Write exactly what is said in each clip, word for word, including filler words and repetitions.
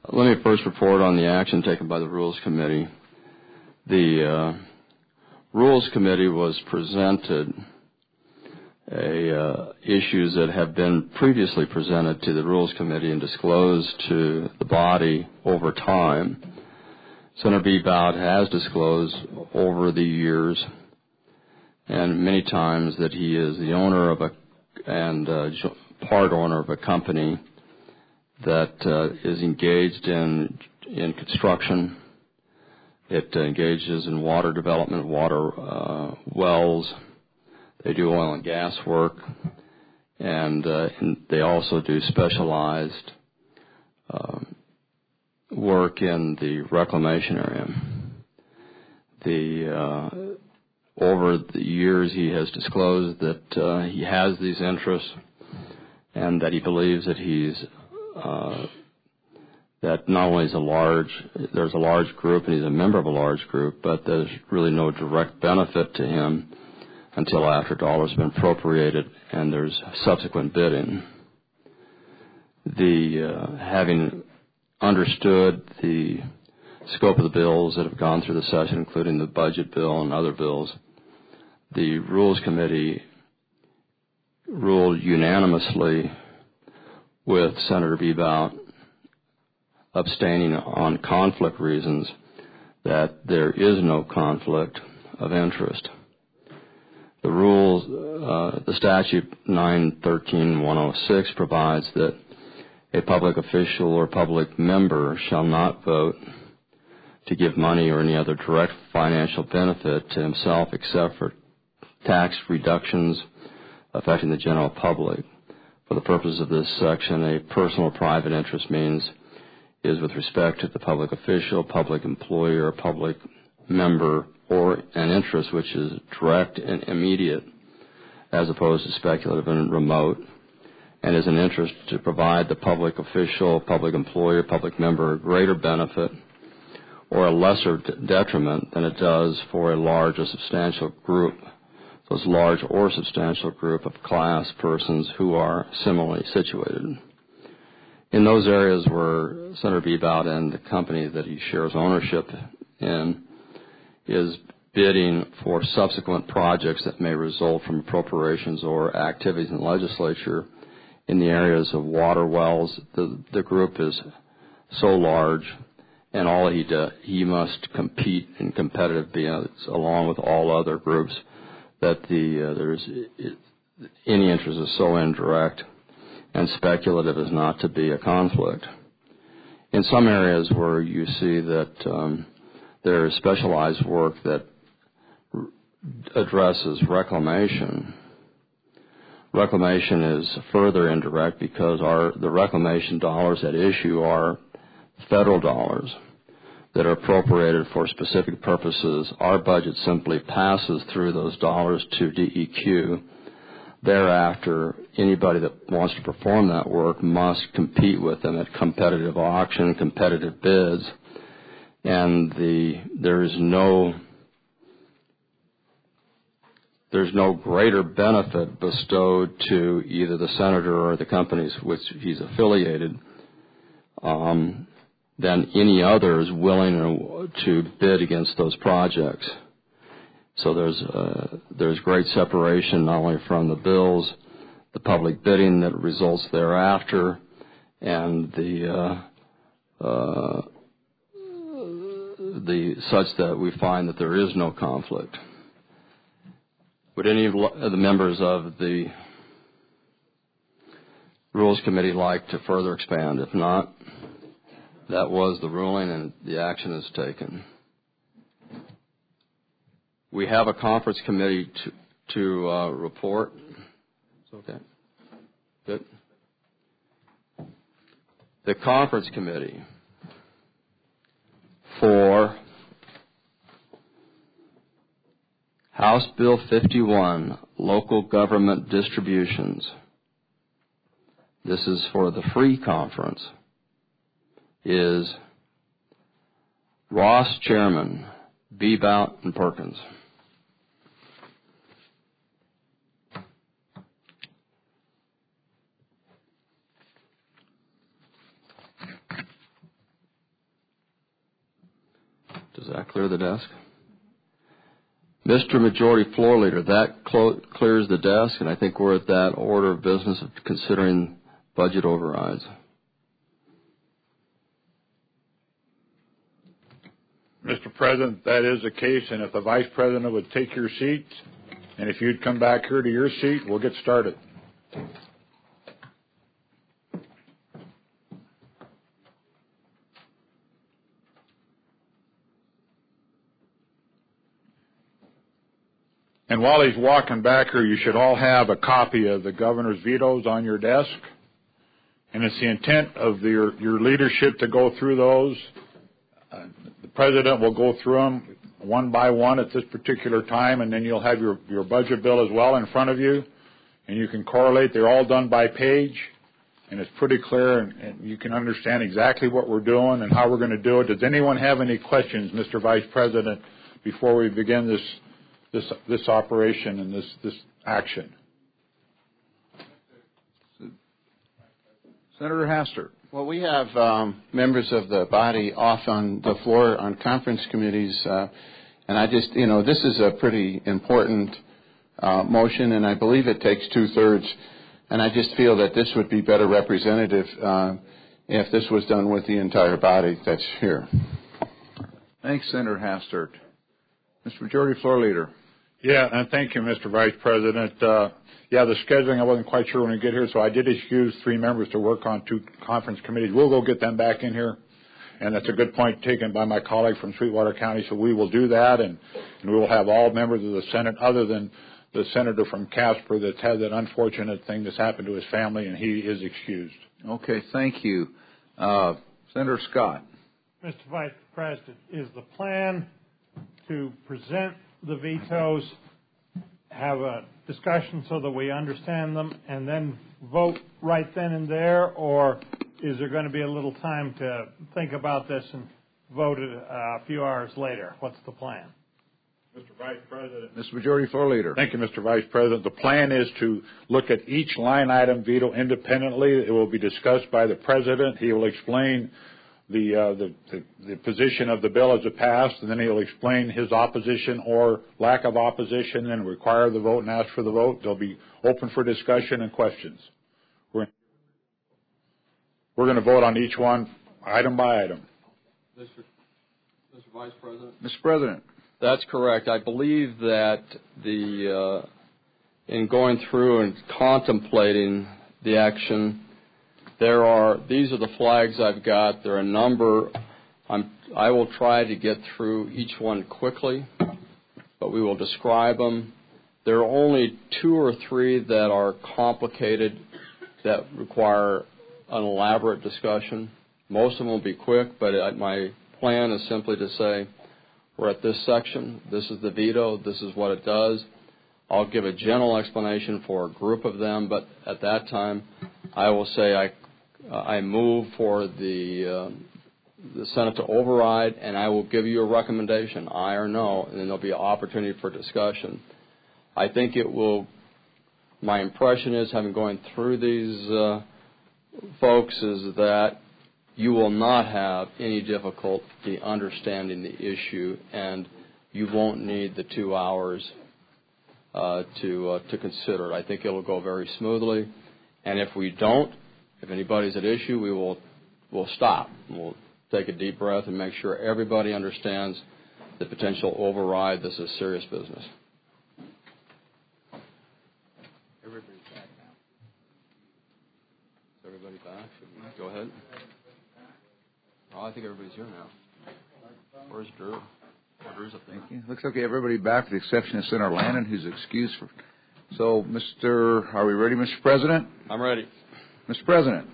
Let me first report on the action taken by the Rules Committee. The uh, Rules Committee was presented a, uh, issues that have been previously presented to the Rules Committee and disclosed to the body over time. Senator B. Bowd has disclosed over the years and many times that he is the owner of a and uh, part owner of a company that uh, is engaged in in construction. It uh, engages in water development, water uh, wells. They do oil and gas work, and, uh, and they also do specialized uh, work in the reclamation area. The uh, over the years, he has disclosed that uh, he has these interests, and that he believes that he's uh, that not only is a large there's a large group and he's a member of a large group, but there's really no direct benefit to him until after dollars have been appropriated and there's subsequent bidding. The uh, having understood the scope of the bills that have gone through the session, including the budget bill and other bills, the Rules Committee ruled unanimously with Senator B. Bowd abstaining on conflict reasons that there is no conflict of interest. The rules, uh, the statute nine thirteen one oh six provides that a public official or public member shall not vote to give money or any other direct financial benefit to himself except for tax reductions affecting the general public. For the purpose of this section, a personal or private interest means is with respect to the public official, public employer, public member, or an interest which is direct and immediate as opposed to speculative and remote, and is an interest to provide the public official, public employer, public member a greater benefit or a lesser detriment than it does for a large or substantial group, those large or substantial group of class persons who are similarly situated. In those areas where Senator B. Bowd and the company that he shares ownership in is bidding for subsequent projects that may result from appropriations or activities in the legislature in the areas of water wells, the, the group is so large, and all he does, he must compete in competitive bids along with all other groups, that the uh, there's it, any interest is so indirect and speculative as not to be a conflict. In some areas where you see that um, there is specialized work that r- addresses reclamation, reclamation is further indirect because our the reclamation dollars at issue are federal dollars that are appropriated for specific purposes. Our budget simply passes through those dollars to D E Q. Thereafter, anybody that wants to perform that work must compete with them at competitive auction, competitive bids, and the there is no there's no greater benefit bestowed to either the senator or the companies which he's affiliated um, than any others willing to bid against those projects. So there's uh, there's great separation not only from the bills, the public bidding that results thereafter, and the uh, uh, the such that we find that there is no conflict. Would any of the members of the Rules Committee like to further expand? If not, that was the ruling and the action is taken. We have a conference committee to, to uh, report. Okay. Good. The conference committee for House Bill fifty-one, local government distributions. This is for the free conference. Is Ross chairman, B. Bowd and Perkins. Does that clear the desk? Mister Majority Floor Leader, that clo- clears the desk, and I think we're at that order of business of considering budget overrides. Mister President, that is the case, and if the Vice President would take your seat, and if you'd come back here to your seat, we'll get started. And while he's walking back here, you should all have a copy of the governor's vetoes on your desk. And it's the intent of the, your, your leadership to go through those. Uh, the president will go through them one by one at this particular time, and then you'll have your, your budget bill as well in front of you. And you can correlate. They're all done by page, and it's pretty clear, and, and you can understand exactly what we're doing and how we're going to do it. Does anyone have any questions, Mister Vice President, before we begin this This, this operation and this, this action? Senator Hastert. Well, we have um, members of the body off on the floor on conference committees, uh, and I just, you know, this is a pretty important uh, motion, and I believe it takes two-thirds, and I just feel that this would be better representative uh, if this was done with the entire body that's here. Thanks, Senator Hastert. Mister Majority Floor Leader. Yeah, and thank you, Mister Vice President. Uh, yeah, the scheduling, I wasn't quite sure when we get here, so I did excuse three members to work on two conference committees. We'll go get them back in here, and that's a good point taken by my colleague from Sweetwater County, so we will do that, and, and we will have all members of the Senate other than the senator from Casper that's had that unfortunate thing that's happened to his family, and he is excused. Okay, thank you. Uh, Senator Scott. Mister Vice President, is the plan to present the vetoes, have a discussion so that we understand them, and then vote right then and there, or is there going to be a little time to think about this and vote it uh, a few hours later? What's the plan? Mister Vice President. Mister Majority Floor Leader. Thank you, Mister Vice President. The plan is to look at each line item veto independently. It will be discussed by the President. He will explain The, uh, the, the, the position of the bill as it passed, and then he'll explain his opposition or lack of opposition and require the vote and ask for the vote. They'll be open for discussion and questions. We're, we're going to vote on each one item by item. Mister Mister Vice President? Mister President. That's correct. I believe that the uh, in going through and contemplating the action, There are, these are the flags I've got. There are a number. I'm, I will try to get through each one quickly, but we will describe them. There are only two or three that are complicated, that require an elaborate discussion. Most of them will be quick, but my plan is simply to say, we're at this section. This is the veto. This is what it does. I'll give a general explanation for a group of them, but at that time, I will say I Uh, I move for the uh, the Senate to override, and I will give you a recommendation, aye or no, and then there'll be an opportunity for discussion. I think it will, my impression is, having going through these uh, folks, is that you will not have any difficulty understanding the issue, and you won't need the two hours uh, to uh, to consider it. I think it will go very smoothly, and if we don't, if anybody's at issue, we will we'll stop. We'll take a deep breath and make sure everybody understands the potential override. This is serious business. Everybody's back now. Is everybody back? Should we go ahead? Oh, I think everybody's here now. Where's Drew? Oh, Drew's up there. Thank you. Looks like everybody back, with the exception of Senator Lannon, who's excused. For, so, Mister Are we ready, Mister President? I'm ready. Mister President.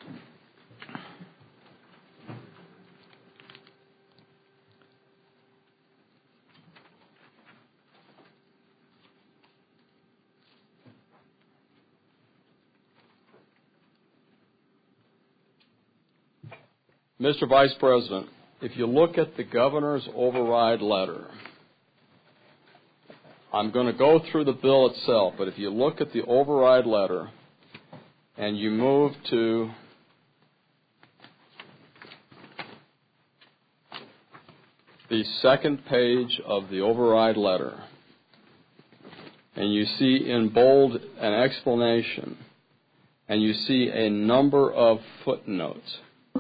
Mister Vice President, if you look at the governor's override letter, I'm going to go through the bill itself, but if you look at the override letter and you move to the second page of the override letter, and you see in bold an explanation, and you see a number of footnotes.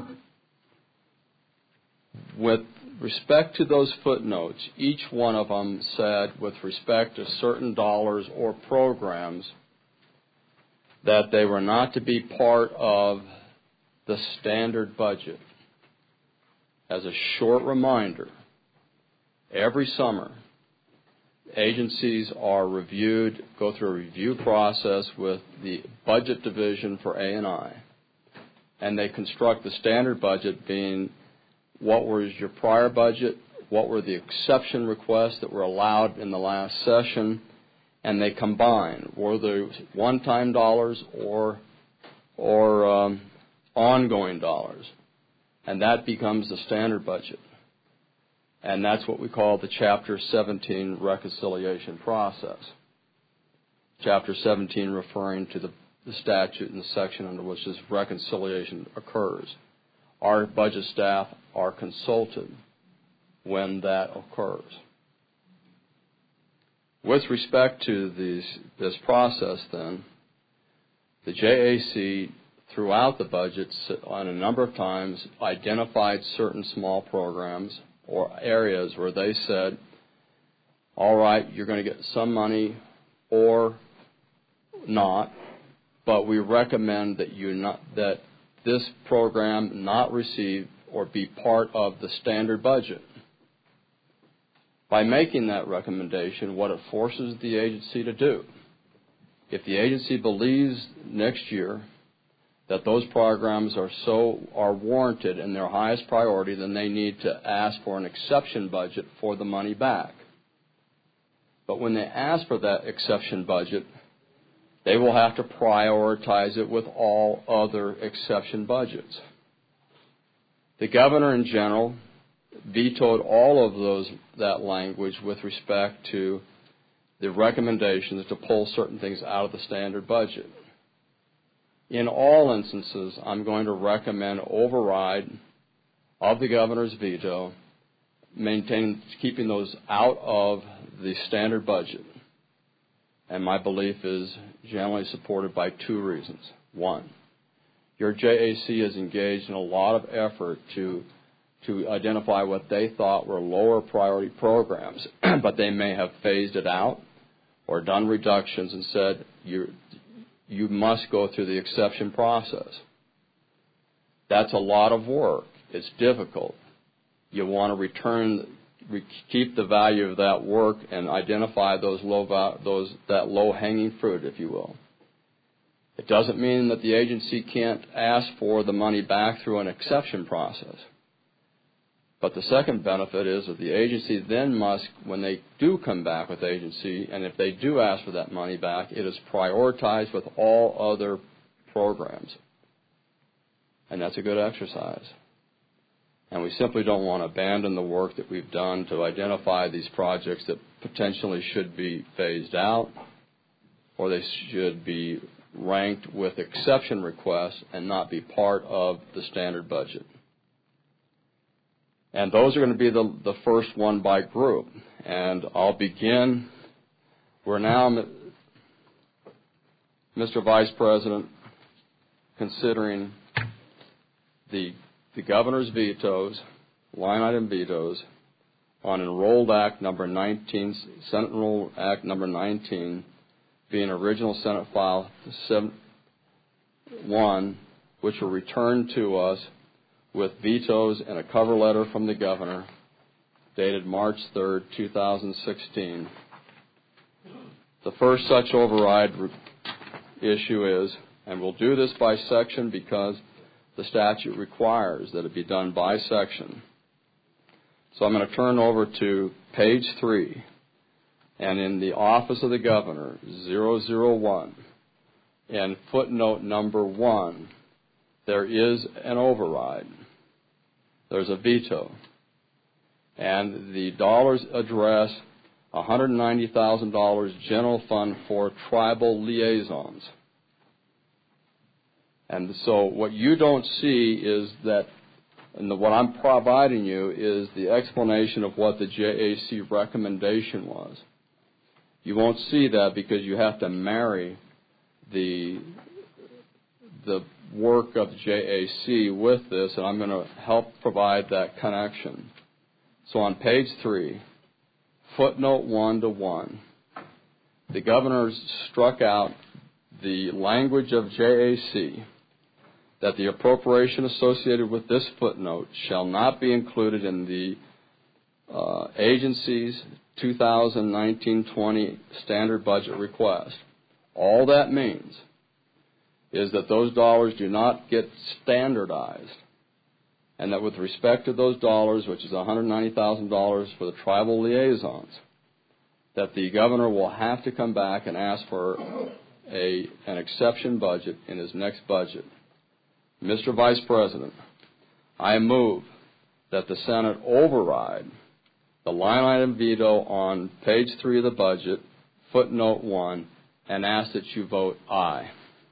With respect to those footnotes, each one of them said, with respect to certain dollars or programs, that they were not to be part of the standard budget. As a short reminder, every summer, agencies are reviewed, go through a review process with the budget division for A and I, and they construct the standard budget being what was your prior budget, what were the exception requests that were allowed in the last session, and they combine, were they one-time dollars or, or um, ongoing dollars, and that becomes the standard budget. And that's what we call the Chapter seventeen reconciliation process. Chapter seventeen referring to the, the statute and the section under which this reconciliation occurs. Our budget staff are consulted when that occurs. With respect to these, this process, then, the J A C, throughout the budgets, on a number of times, identified certain small programs or areas where they said, all right, you're going to get some money or not, but we recommend that you not that this program not receive or be part of the standard budget. By making that recommendation, what it forces the agency to do, if the agency believes next year that those programs are so are warranted in their highest priority, then they need to ask for an exception budget for the money back. But when they ask for that exception budget, they will have to prioritize it with all other exception budgets. The governor in general vetoed all of those that language with respect to the recommendations to pull certain things out of the standard budget. In all instances, I'm going to recommend override of the governor's veto, maintaining keeping those out of the standard budget. And my belief is generally supported by two reasons. One, your J A C is engaged in a lot of effort to to identify what they thought were lower priority programs, but they may have phased it out or done reductions and said you you must go through the exception process. That's a lot of work. It's difficult. You want to return, keep the value of that work and identify those low, those that low-hanging fruit, if you will. It doesn't mean that the agency can't ask for the money back through an exception process. But the second benefit is that the agency then must, when they do come back with agency, and if they do ask for that money back, it is prioritized with all other programs. And that's a good exercise. And we simply don't want to abandon the work that we've done to identify these projects that potentially should be phased out, or they should be ranked with exception requests and not be part of the standard budget. And those are going to be the, the first one by group. And I'll begin. We're now, Mister Vice President, considering the, the governor's vetoes, line item vetoes, on Enrolled Act number nineteen, Senate Enrolled Act number nineteen, being original Senate File seven one, which will return to us with vetoes and a cover letter from the governor dated March third, two thousand sixteen. The first such override issue is, and we'll do this by section because the statute requires that it be done by section. So I'm going to turn over to page three, and in the office of the governor, zero zero one, and footnote number one, there is an override. There's a veto. And the dollars address one hundred ninety thousand dollars general fund for tribal liaisons. And so what you don't see is that And the, what I'm providing you is the explanation of what the J A C recommendation was. You won't see that because you have to marry the the work of J A C with this, and I'm going to help provide that connection. So on page three, footnote one to one, the governor struck out the language of J A C that the appropriation associated with this footnote shall not be included in the uh, agency's two thousand nineteen twenty standard budget request. All that means is that those dollars do not get standardized, and that with respect to those dollars, which is one hundred ninety thousand dollars for the tribal liaisons, that the governor will have to come back and ask for a, an exception budget in his next budget. Mister Vice President, I move that the Senate override the line item veto on page three of the budget, footnote one, and ask that you vote aye.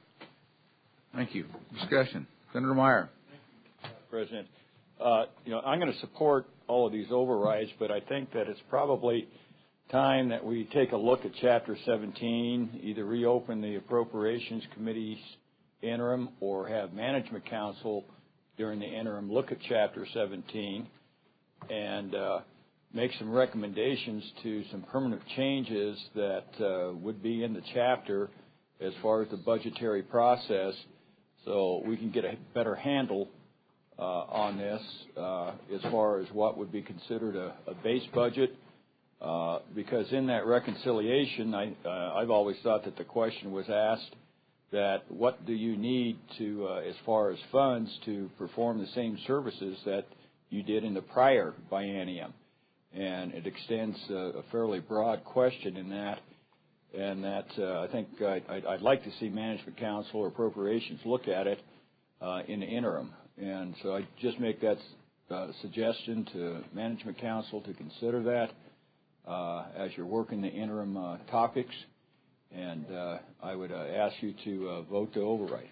Thank you. Discussion. Senator Meyer. Thank you, President. Uh, you know, I'm going to support all of these overrides, but I think that it's probably time that we take a look at Chapter seventeen, either reopen the Appropriations Committee's interim or have Management Council during the interim look at Chapter seventeen and uh, make some recommendations to some permanent changes that uh, would be in the chapter as far as the budgetary process, so we can get a better handle uh, on this uh, as far as what would be considered a, a base budget. Uh, because in that reconciliation, I, uh, I've always thought that the question was asked that what do you need to, uh, as far as funds, to perform the same services that you did in the prior biennium. And it extends uh, a fairly broad question in that, and that uh, I think I'd, I'd like to see Management Council or Appropriations look at it uh, in the interim. And so I just make that uh, suggestion to Management Council to consider that uh, as you're working the interim uh, topics. And uh, I would uh, ask you to uh, vote to override.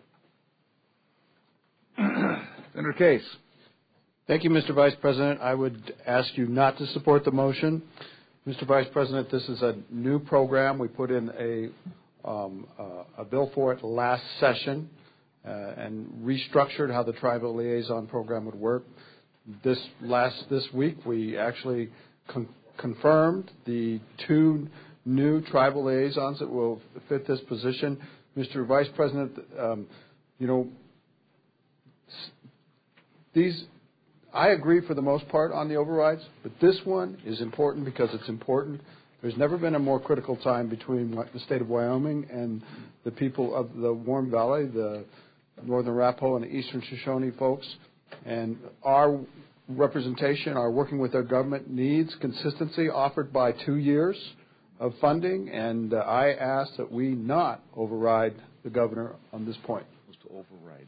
Senator Case. Thank you, Mister Vice President. I would ask you not to support the motion. Mister Vice President, this is a new program. We put in a, um, uh, a bill for it last session uh, and restructured how the tribal liaison program would work. This last this week, we actually con- confirmed the two new tribal liaisons that will fit this position. Mister Vice President, um, you know, these. I agree for the most part on the overrides, but this one is important because it's important. There's never been a more critical time between the state of Wyoming and the people of the Warm Valley, the Northern Arapaho and the Eastern Shoshone folks. And our representation, our working with our government needs consistency offered by two years of funding, and uh, I ask that we not override the governor on this point. Was to override.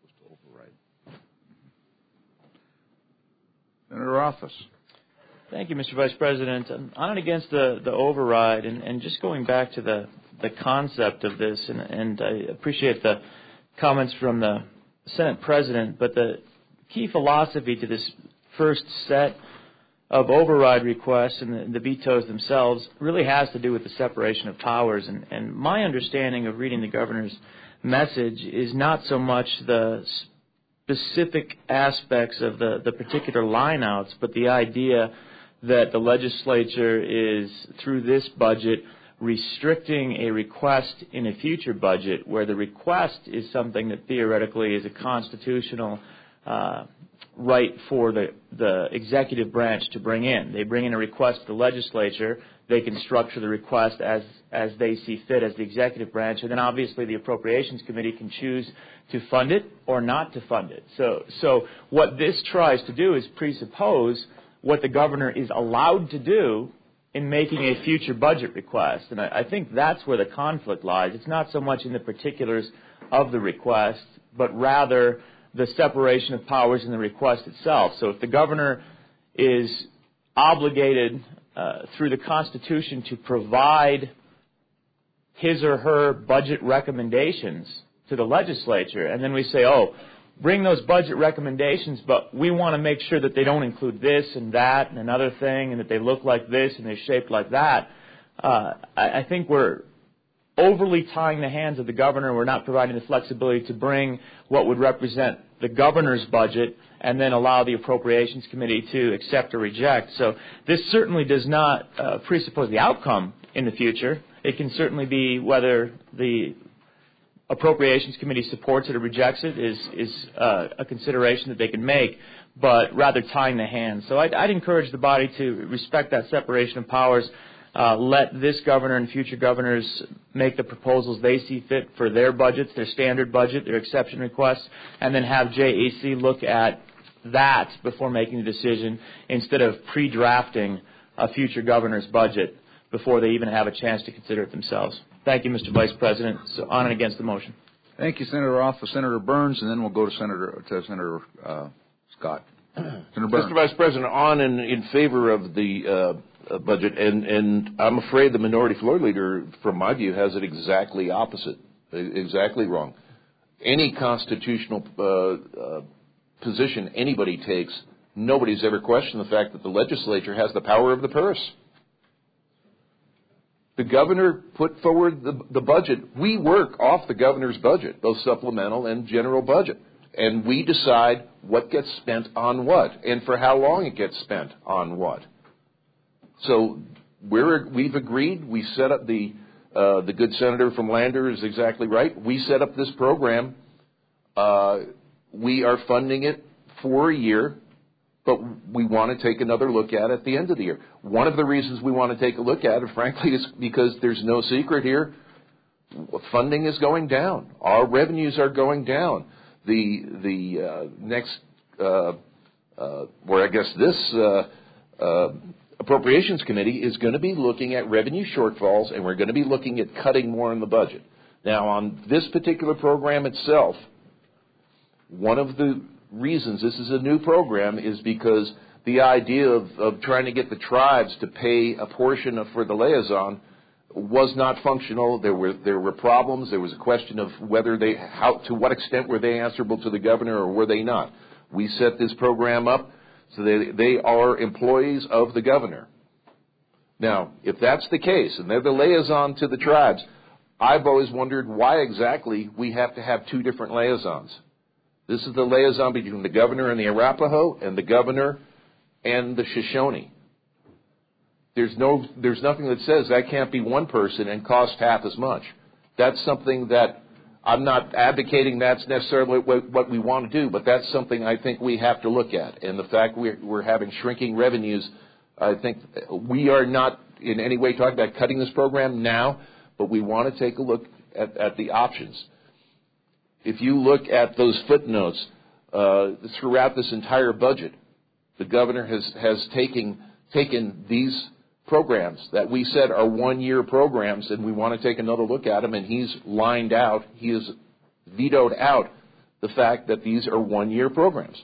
Senator Rothfuss. Thank you, Mister Vice President. I'm on and against the, the override, and, and just going back to the, the concept of this, and, and I appreciate the comments from the Senate President, but the key philosophy to this first set of override requests and the, the vetoes themselves really has to do with the separation of powers. And, and my understanding of reading the governor's message is not so much the specific aspects of the, the particular lineouts, but the idea that the legislature is, through this budget, restricting a request in a future budget where the request is something that theoretically is a constitutional uh, right for the, the executive branch to bring in. They bring in a request to the legislature. They can structure the request as, as they see fit as the executive branch, and then obviously the Appropriations Committee can choose to fund it or not to fund it. So, so what this tries to do is presuppose what the governor is allowed to do in making a future budget request. And I, I think that's where the conflict lies. It's not so much in the particulars of the request, but rather the separation of powers in the request itself. So if the governor is obligated uh, through the Constitution to provide his or her budget recommendations to the legislature, and then we say, oh, bring those budget recommendations, but we want to make sure that they don't include this and that and another thing, and that they look like this and they're shaped like that. Uh, I, I think we're overly tying the hands of the governor. We're not providing the flexibility to bring what would represent the governor's budget and then allow the Appropriations Committee to accept or reject. So this certainly does not uh, presuppose the outcome in the future. It can certainly be whether the Appropriations Committee supports it or rejects it is, is uh, a consideration that they can make, but rather tying the hands. So I'd, I'd encourage the body to respect that separation of powers. Uh, let this governor and future governors make the proposals they see fit for their budgets, their standard budget, their exception requests, and then have J A C look at that before making the decision instead of pre-drafting a future governor's budget before they even have a chance to consider it themselves. Thank you, Mister Vice President. So on and against the motion. Thank you, Senator Roth. Senator Burns, and then we'll go to Senator to Senator uh, Scott. Senator Burns. Mister Vice President, on and in favor of the uh, budget, and, and I'm afraid the minority floor leader, from my view, has it exactly opposite, exactly wrong. Any constitutional uh, uh, position anybody takes, nobody's ever questioned the fact that the legislature has the power of the purse. The governor put forward the, the budget. We work off the governor's budget, both supplemental and general budget. And we decide what gets spent on what and for how long it gets spent on what. So we're, we've agreed. We set up the, uh, the good senator from Lander is exactly right. We set up this program. Uh, we are funding it for a year, but we want to take another look at it at the end of the year. One of the reasons we want to take a look at it, frankly, is because there's no secret here. Funding is going down. Our revenues are going down. The the uh, next, uh, uh, or I guess this uh, uh, Appropriations Committee is going to be looking at revenue shortfalls, and we're going to be looking at cutting more in the budget. Now, on this particular program itself, one of the reasons this is a new program is because the idea of, of trying to get the tribes to pay a portion of, for the liaison was not functional. There were there were problems. There was a question of whether they how to what extent were they answerable to the governor or were they not. We set this program up so they they are employees of the governor. Now, if that's the case and they're the liaison to the tribes, I've always wondered why exactly we have to have two different liaisons. This is the liaison between the governor and the Arapaho and the governor and the Shoshone. There's no, there's nothing that says that can't be one person and cost half as much. That's something that I'm not advocating that's necessarily what, what we want to do, but that's something I think we have to look at. And the fact we're, we're having shrinking revenues, I think we are not in any way talking about cutting this program now, but we want to take a look at, at the options. If you look at those footnotes uh, throughout this entire budget, the governor has, has taken, taken these programs that we said are one-year programs, and we want to take another look at them, and he's lined out, he has vetoed out the fact that these are one-year programs.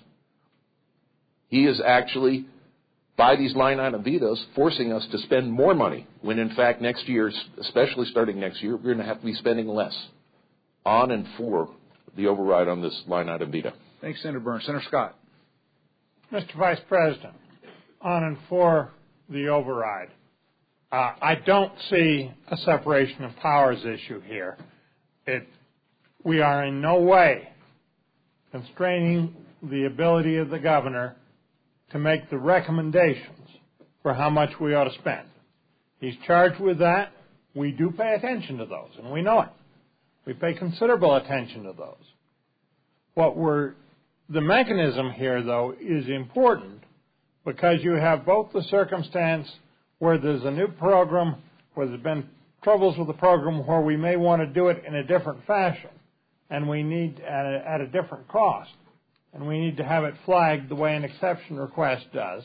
He is actually, by these line item vetoes, forcing us to spend more money, when in fact next year, especially starting next year, we're going to have to be spending less on and for the override on this line item veto. Thanks, Senator Burns. Senator Scott. Mister Vice President, on and for the override, uh, I don't see a separation of powers issue here. It, we are in no way constraining the ability of the governor to make the recommendations for how much we ought to spend. He's charged with that. We do pay attention to those, and we know it. We pay considerable attention to those. What we're, the mechanism here, though, is important because you have both the circumstance where there's a new program, where there's been troubles with the program, where we may want to do it in a different fashion, and we need at a, at a different cost, and we need to have it flagged the way an exception request does.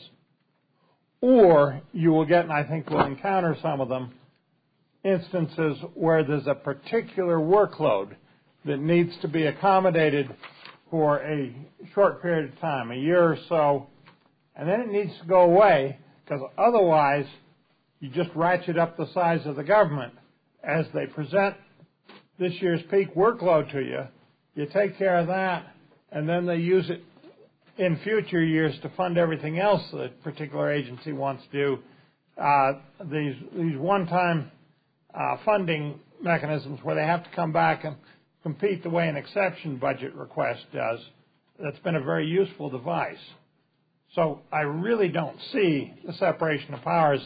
Or you will get, and I think we'll encounter some of them, instances where there's a particular workload that needs to be accommodated for a short period of time, a year or so, and then it needs to go away because otherwise you just ratchet up the size of the government as they present this year's peak workload to you. You take care of that, and then they use it in future years to fund everything else that a particular agency wants to do. Uh, these these one-time uh, funding mechanisms where they have to come back and compete the way an exception budget request does, that's been a very useful device. So I really don't see the separation of powers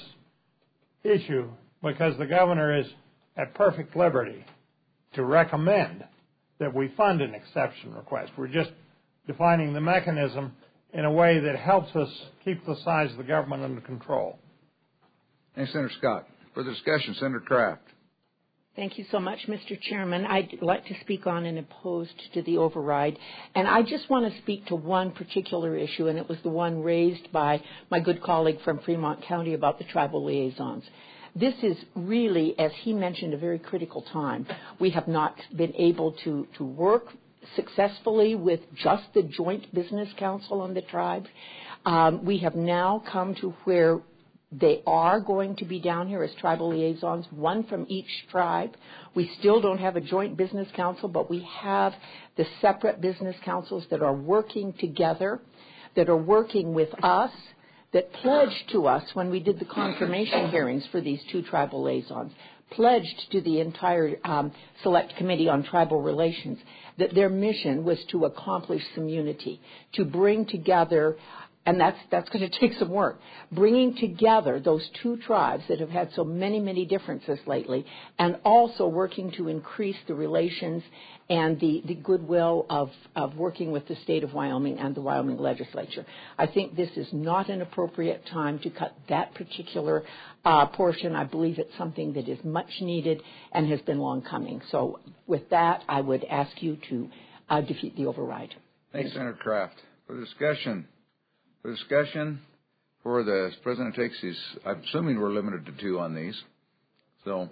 issue, because the governor is at perfect liberty to recommend that we fund an exception request. We're just defining the mechanism in a way that helps us keep the size of the government under control. Thanks, Senator Scott. Further discussion, Senator Kraft. Thank you so much, Mister Chairman. I'd like to speak on and opposed to the override. And I just want to speak to one particular issue, and it was the one raised by my good colleague from Fremont County about the tribal liaisons. This is really, as he mentioned, a very critical time. We have not been able to, to work successfully with just the Joint Business Council on the tribe. Um, we have now come to where they are going to be down here as tribal liaisons, one from each tribe. We still don't have a joint business council, but we have the separate business councils that are working together, that are working with us, that pledged to us when we did the confirmation hearings for these two tribal liaisons, pledged to the entire um, Select Committee on Tribal Relations that their mission was to accomplish some unity, to bring together, and that's that's going to take some work, bringing together those two tribes that have had so many, many differences lately, and also working to increase the relations and the, the goodwill of, of working with the state of Wyoming and the Wyoming legislature. I think this is not an appropriate time to cut that particular uh, portion. I believe it's something that is much needed and has been long coming. So with that, I would ask you to uh, defeat the override. Thanks, Senator Kraft. For discussion, for discussion, for the President takes his, I'm assuming we're limited to two on these. So,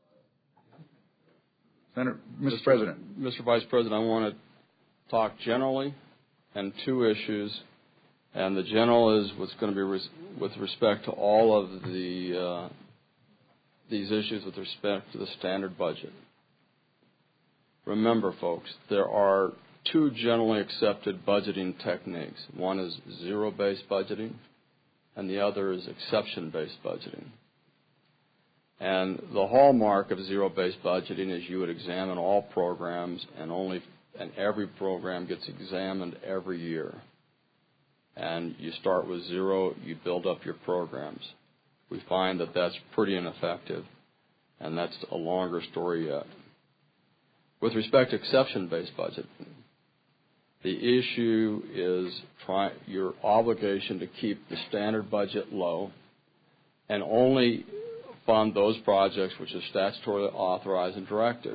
Senator, Mister President. Mister Vice President, I want to talk generally and two issues. And the general is what's going to be res- with respect to all of the uh, these issues with respect to the standard budget. Remember, folks, there are two generally accepted budgeting techniques. One is zero-based budgeting, and the other is exception-based budgeting. And the hallmark of zero-based budgeting is you would examine all programs, and only and every program gets examined every year. And you start with zero, you build up your programs. We find that that's pretty ineffective, and that's a longer story yet. With respect to exception-based budgeting, the issue is try, your obligation to keep the standard budget low and only fund those projects which are statutorily authorized and directed.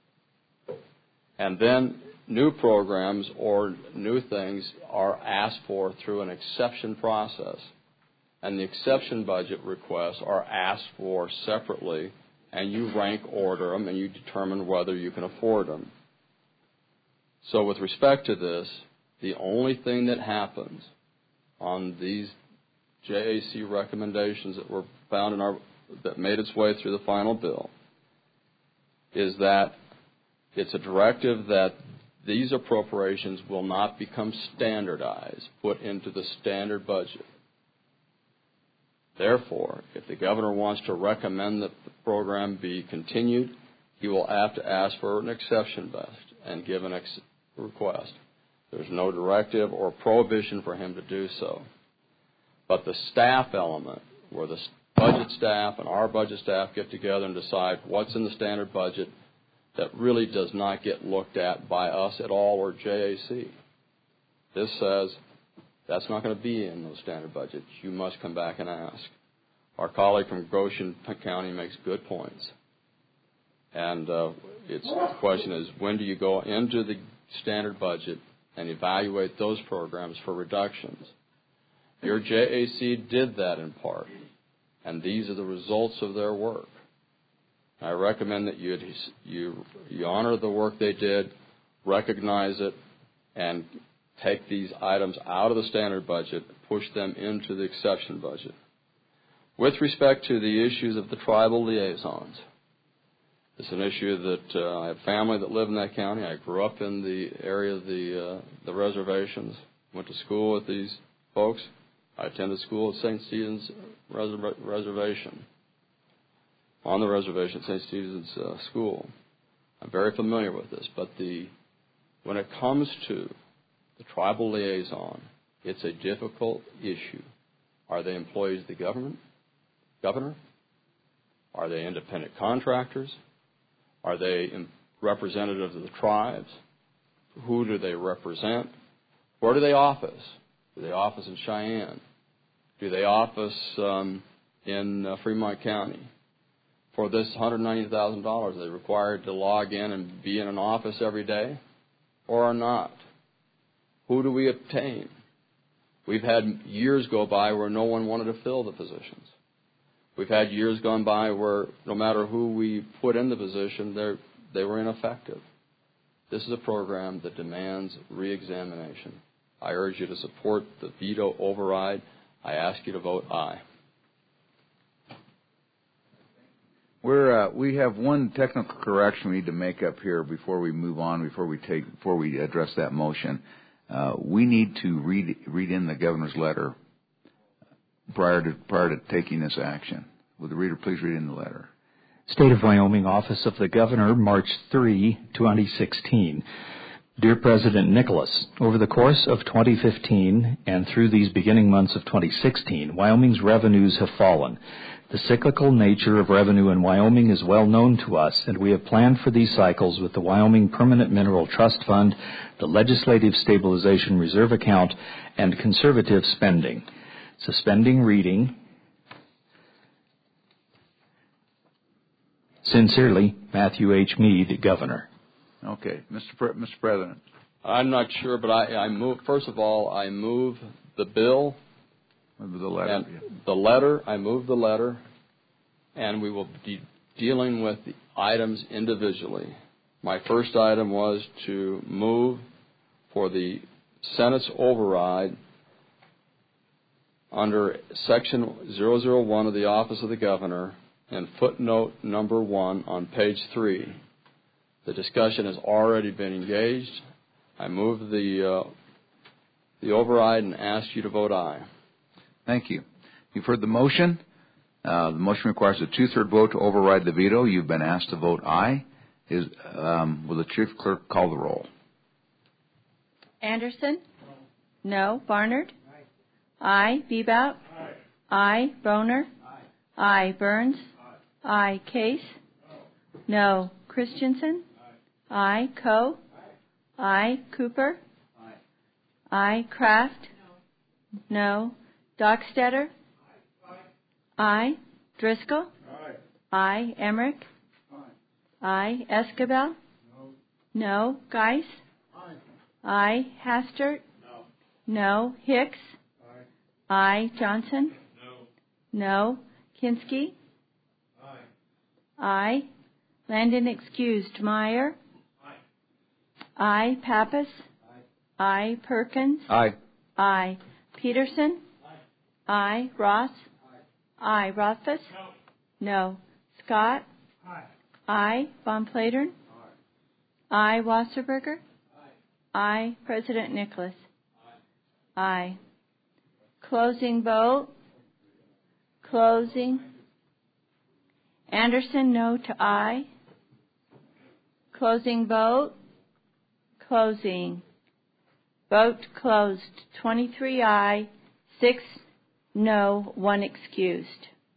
And then new programs or new things are asked for through an exception process. And the exception budget requests are asked for separately, and you rank order them and you determine whether you can afford them. So with respect to this, the only thing that happens on these J A C recommendations that were found in our, that made its way through the final bill, is that it's a directive that these appropriations will not become standardized, put into the standard budget. Therefore, if the governor wants to recommend that the program be continued, he will have to ask for an exception best and give an ex- request. There's no directive or prohibition for him to do so. But the staff element, where the budget staff and our budget staff get together and decide what's in the standard budget, that really does not get looked at by us at all or J A C. This says that's not going to be in those standard budgets. You must come back and ask. Our colleague from Goshen County makes good points. And uh, it's, the question is, when do you go into the standard budget and evaluate those programs for reductions? Your J A C did that in part, and these are the results of their work. I recommend that you, you, you honor the work they did, recognize it, and take these items out of the standard budget, push them into the exception budget. With respect to the issues of the tribal liaisons, It's an issue that uh, I have family that live in that county. I grew up in the area of the uh, the reservations. Went to school with these folks. I attended school at Saint Stephen's Reserv- Reservation. On the reservation at Saint Stephen's uh, School. I'm very familiar with this, but the when it comes to the tribal liaison, it's a difficult issue. Are they employees of the government, governor? Are they independent contractors? Are they representatives of the tribes? Who do they represent? Where do they office? Do they office in Cheyenne? Do they office um, in uh, Fremont County? For this one hundred ninety thousand dollars, are they required to log in and be in an office every day or are not? Who do we obtain? We've had years go by where no one wanted to fill the positions. We've had years gone by where no matter who we put in the position, they were ineffective. This is a program that demands reexamination. I urge you to support the veto override. I ask you to vote aye. We're, uh, we have one technical correction we need to make up here before we move on, before we take, before we address that motion. Uh, we need to read read in the governor's letter prior to prior to taking this action. Will the reader please read in the letter? State of Wyoming, Office of the Governor, March third, twenty sixteen. Dear President Nicholas, over the course of twenty fifteen and through these beginning months of twenty sixteen, Wyoming's revenues have fallen. The cyclical nature of revenue in Wyoming is well known to us, and we have planned for these cycles with the Wyoming Permanent Mineral Trust Fund, the Legislative Stabilization Reserve Account, and conservative spending. Suspending reading. Sincerely, Matthew H. Meade, Governor. Okay, Mister Pre- Mister President. I'm not sure, but I, I move. First of all, I move the bill. Move the letter. And the letter. I move the letter, and we will be dealing with the items individually. My first item was to move for the Senate's override under Section zero zero one of the Office of the Governor and footnote number one on page three. The discussion has already been engaged. I move the uh, the override and ask you to vote aye. Thank you. You've heard the motion. Uh, the motion requires a two-third vote to override the veto. You've been asked to vote aye. Is, um, will the chief clerk call the roll? Anderson? No. Barnard? Aye. Bebout? Aye. Aye. Broner? Aye. Aye. Burns? Aye. Aye. Case? No. Christensen? Aye. Aye. Coe? Aye. Aye. Cooper? Aye. Aye. Kraft? No. No. Dockstetter? Aye. Aye. Driscoll? Aye. Aye. Emmerich? Aye. Aye. Escabel? No. No. Geis? Aye. Aye. Hastert? No. No. Hicks? Aye. Aye. Johnson? No. No. Kinski? Aye. Aye. Landon excused. Meyer? Aye. Aye. Pappas? Aye. Aye. Perkins? Aye. Aye. Peterson? Aye. Ross? Aye. Aye. Rothfuss? No. No. Scott? Aye. Aye. Von Platern? Aye. Aye. Wasserberger? Aye. Aye. President Nicholas? Aye. Aye. Closing vote. Closing. Anderson, no to aye. Closing vote. Closing. Vote closed. twenty-three aye, six no, one excused.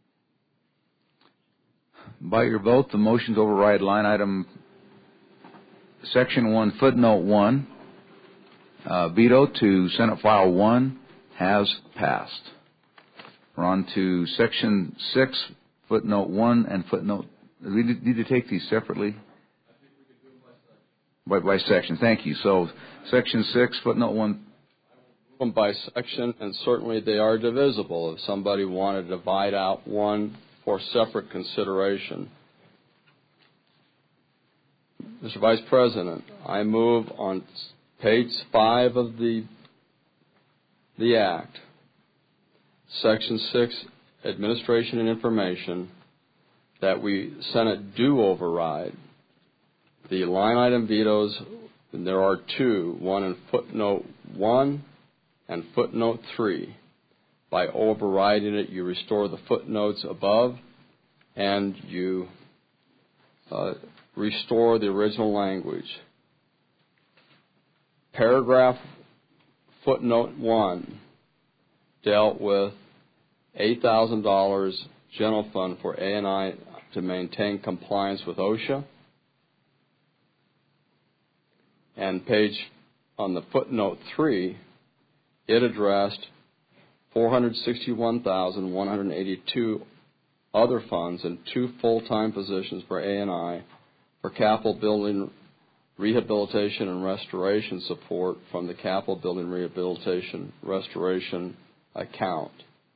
By your vote, the motion to override line item Section one, footnote one, uh, veto to Senate File one has passed. We're on to Section six, footnote one and footnote. We need to take these separately. I think we could do them by section. By, by section. Thank you. So, Section six, footnote one. Them by section, and certainly they are divisible if somebody wanted to divide out one for separate consideration. Mister Vice President, I move on page five of the the Act, Section six, Administration and Information, that we, Senate, do override the line item vetoes. And there are two, one in footnote one and footnote three. By overriding it, you restore the footnotes above and you uh, restore the original language. Paragraph footnote one dealt with eight thousand dollars general fund for A and I to maintain compliance with OSHA. And page on the footnote three, it addressed four hundred sixty-one thousand one hundred eighty-two other funds and two full-time positions for A and I for capital building rehabilitation and restoration support from the capital building rehabilitation restoration account.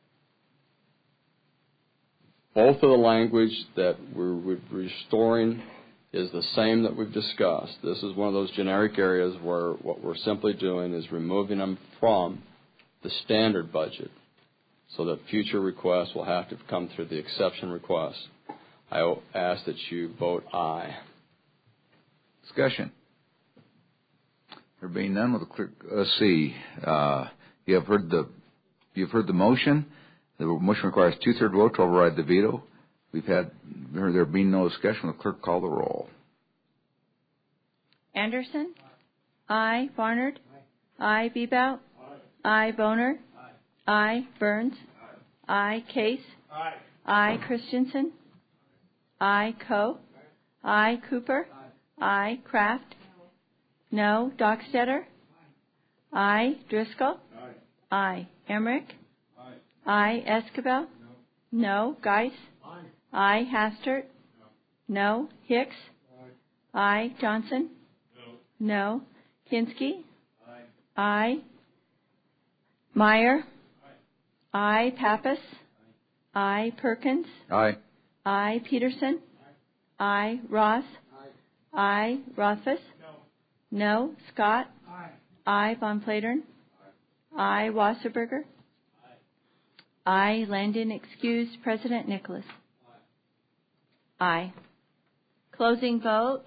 Both of the language that we're restoring is the same that we've discussed. This is one of those generic areas where what we're simply doing is removing them from the standard budget so that future requests will have to come through the exception request. I ask that you vote aye. Discussion. There being none, will the clerk, let's see. Uh, you have heard the you've heard the motion. The motion requires two-thirds vote to override the veto. We've had there being no discussion. Will the clerk call the roll? Anderson. Aye. Barnard. Aye. Bebout. Aye. Boner. Aye. Burns. Aye. Case. Aye. Christensen. Aye. Coe. Aye. Cooper. Aye. Kraft. No. Dockstetter. Aye. Driscoll. Aye. Emmerich. Aye. Esquivel. No. Geis. Aye. Hastert. No. Hicks. Aye. Johnson. No. Kinski. Aye. Meyer. Aye. Pappas. Aye. Perkins. Aye. Aye. Peterson. Aye. Ross. Aye. Rothfuss. No. Scott. Aye. Von Platern. Aye. Wasserberger. Aye. Landon excused. President Nicholas. Aye. Closing vote.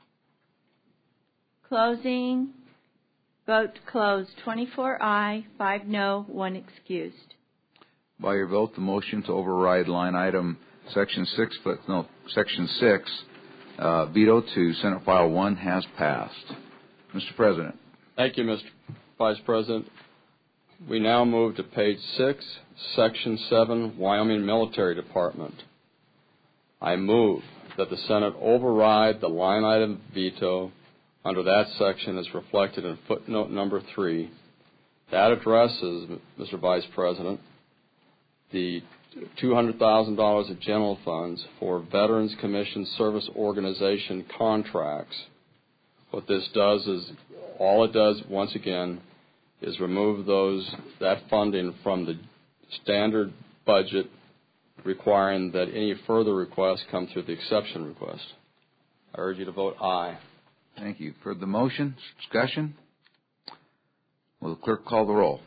Closing. Vote closed. twenty-four aye, five no, one excused. By your vote, the motion to override line item section six, no, section six, uh, veto to Senate File one has passed. Mister President. Thank you, Mister Vice President. We now move to page six, section seven, Wyoming Military Department. I move that the Senate override the line item veto under that section as reflected in footnote number three. That addresses, Mister Vice President, the two hundred thousand dollars of general funds for Veterans Commission Service Organization contracts. What this does is, all it does, once again, is remove those that funding from the standard budget, requiring that any further requests come through the exception request. I urge you to vote aye. Thank you. For the motion, discussion. Will the clerk call the roll?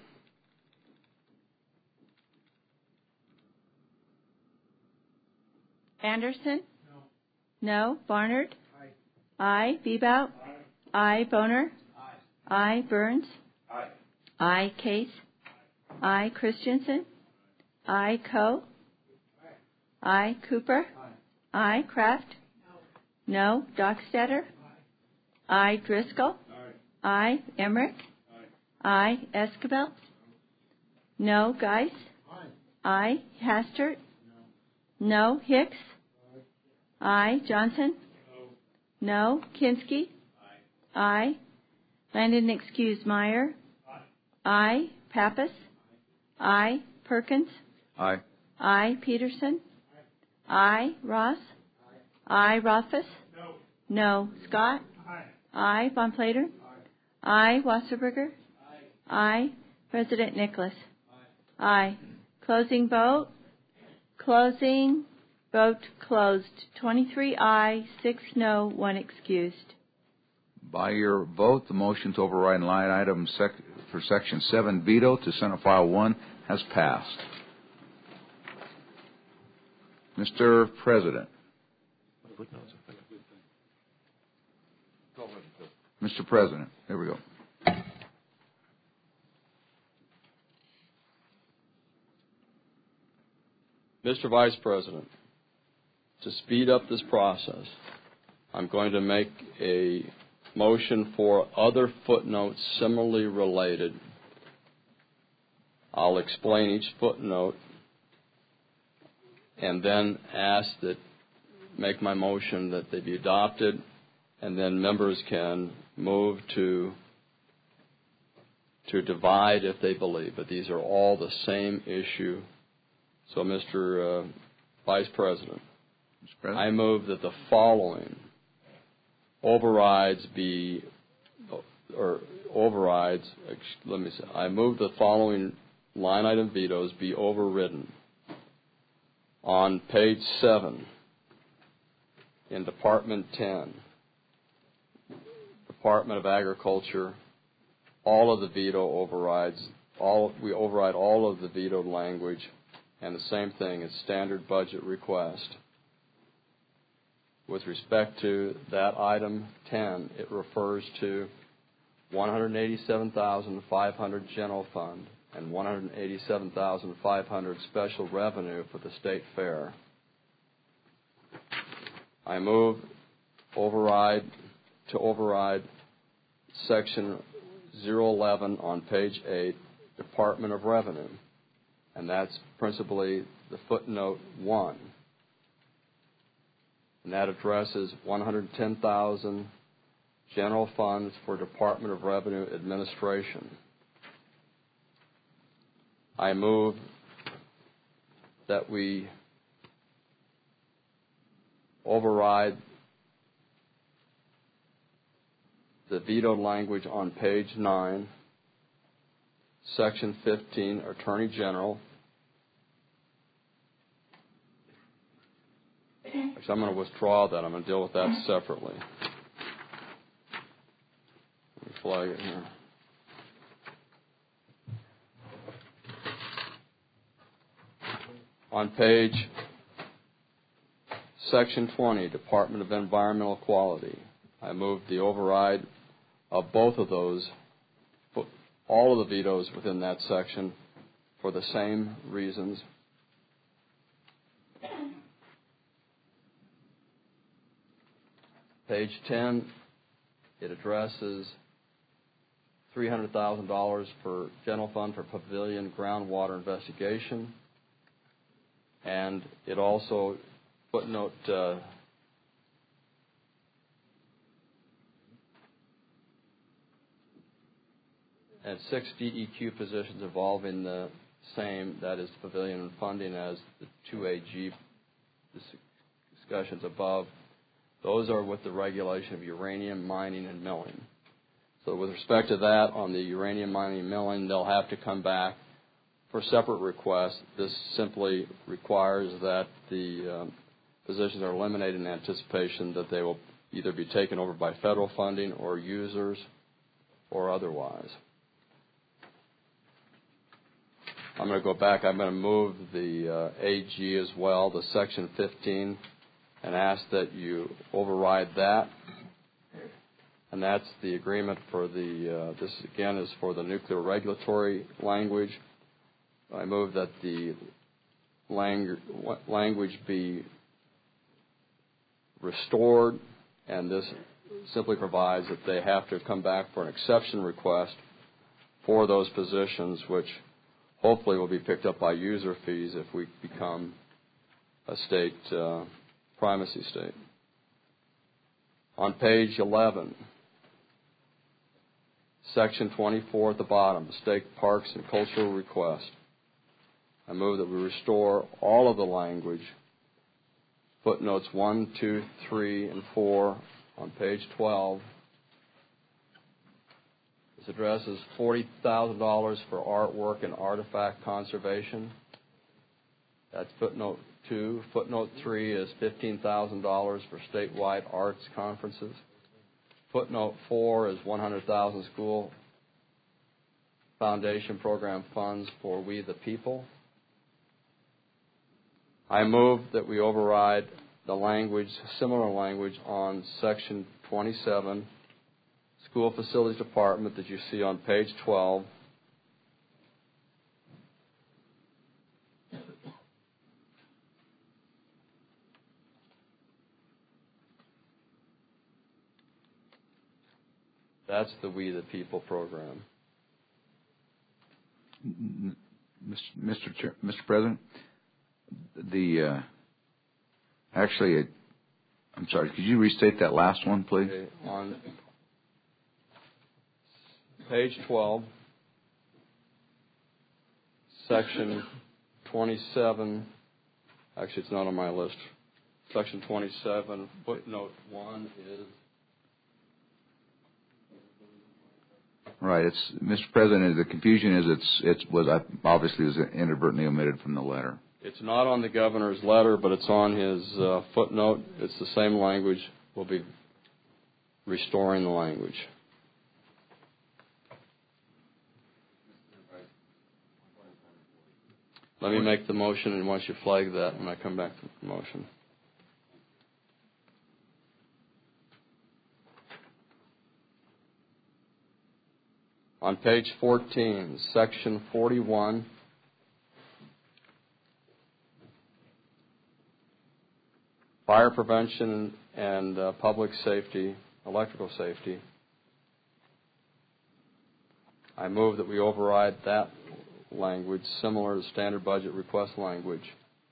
Anderson? No. No. Barnard? Aye. Aye. Bebout? Aye. Aye. Boner? Aye. Aye. Burns? Aye. Aye. Case? Aye. Aye. Christensen? Aye. Coe? Aye. Aye. Cooper? Aye. Aye. Kraft? No. No. Dockstetter? Aye. Driscoll? Aye. Aye. Emmerich? Aye. Aye. Esquivel? No. Geis? Aye. Aye. Hastert? No. No. Hicks? Aye. Aye. Johnson? No. No. Kinski? Aye. Aye. Landon excused. Meyer? Aye. Aye. Pappas? Aye. Aye. Perkins? Aye. Aye. Peterson? Aye. Aye. Ross? Aye. Aye. Rothfuss? No. No. Scott? Aye. Aye. Von Platern? Aye. Aye. Wasserberger? Aye. Aye. President Nicholas? Aye. Aye. Closing vote. Closing vote closed. twenty-three aye, six no, one excused. By your vote, the motion to override line item sec- for section seven veto to Senate File one has passed. Mister President. Mister President, there we go. Mister Vice President, to speed up this process, I'm going to make a motion for other footnotes similarly related. I'll explain each footnote and then ask that, make my motion that they be adopted, and then members can move to to divide if they believe. But these are all the same issue. So, Mister Uh, Vice President, Mister President, I move that the following overrides be, or overrides, let me say, I move the following line item vetoes be overridden. On page seven, in Department ten, Department of Agriculture, all of the veto overrides, all we override all of the vetoed language, and the same thing as standard budget request. With respect to that item ten, it refers to one hundred eighty-seven thousand five hundred general fund and one hundred eighty-seven thousand five hundred special revenue for the state fair. I move override to override section zero eleven on page eight, Department of Revenue, and that's principally the footnote one. And that addresses one hundred ten thousand general funds for Department of Revenue administration. I move that we override the vetoed language on page nine, section fifteen, Attorney General. Actually, I'm going to withdraw that. I'm going to deal with that separately. Let me flag it here. On page section twenty, Department of Environmental Quality, I move the override of both of those, all of the vetoes within that section for the same reasons. Page ten, it addresses three hundred thousand dollars for general fund for pavilion groundwater investigation. And it also, footnote uh, and six D E Q positions involving the same, that is pavilion funding, as the two A G discussions above. Those are with the regulation of uranium mining and milling. So with respect to that, on the uranium mining and milling, they'll have to come back for separate requests. This simply requires that the um, positions are eliminated in anticipation that they will either be taken over by federal funding or users or otherwise. I'm going to go back. I'm going to move the uh, A G as well, the section fifteen, and ask that you override that. And that's the agreement for the, uh, this again is for the nuclear regulatory language. I move that the lang- language be restored, and this simply provides that they have to come back for an exception request for those positions, which hopefully will be picked up by user fees if we become a state uh, primacy state. On page eleven, section twenty-four at the bottom, state parks and cultural request. I move that we restore all of the language, footnotes one, two, three, and four on page twelve. This addresses forty thousand dollars for artwork and artifact conservation. That's footnote two. Footnote three is fifteen thousand dollars for statewide arts conferences. Footnote four is one hundred thousand dollars school foundation program funds for We the People. I move that we override the language, similar language on Section twenty-seven, School Facilities Department, that you see on page twelve. That's the We the People program. Mister Chair, Mister President, the uh, actually, it, I'm sorry. Could you restate that last one, please? Okay, on page twelve, section twenty-seven. Actually, it's not on my list. Section twenty-seven, footnote one is. Right. It's Mister President. The confusion is it's it's was obviously was inadvertently omitted from the letter. It's not on the governor's letter, but it's on his uh, footnote. It's the same language. We'll be restoring the language. Let me make the motion, and once you flag that, when I come back to the motion. On page fourteen, section forty-one, fire prevention and uh, public safety, electrical safety. I move that we override that language similar to standard budget request language.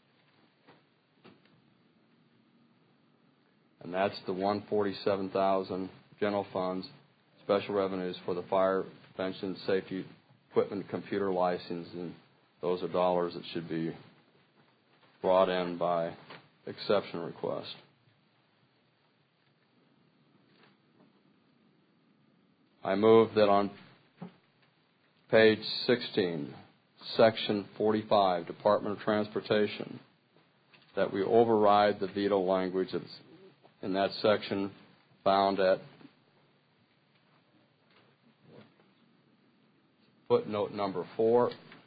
And that's the one hundred forty-seven thousand general funds, special revenues for the fire prevention, safety equipment, computer license, and those are dollars that should be brought in by exception request. I move that on page sixteen, section forty-five, Department of Transportation, that we override the veto language that's in that section found at footnote number four.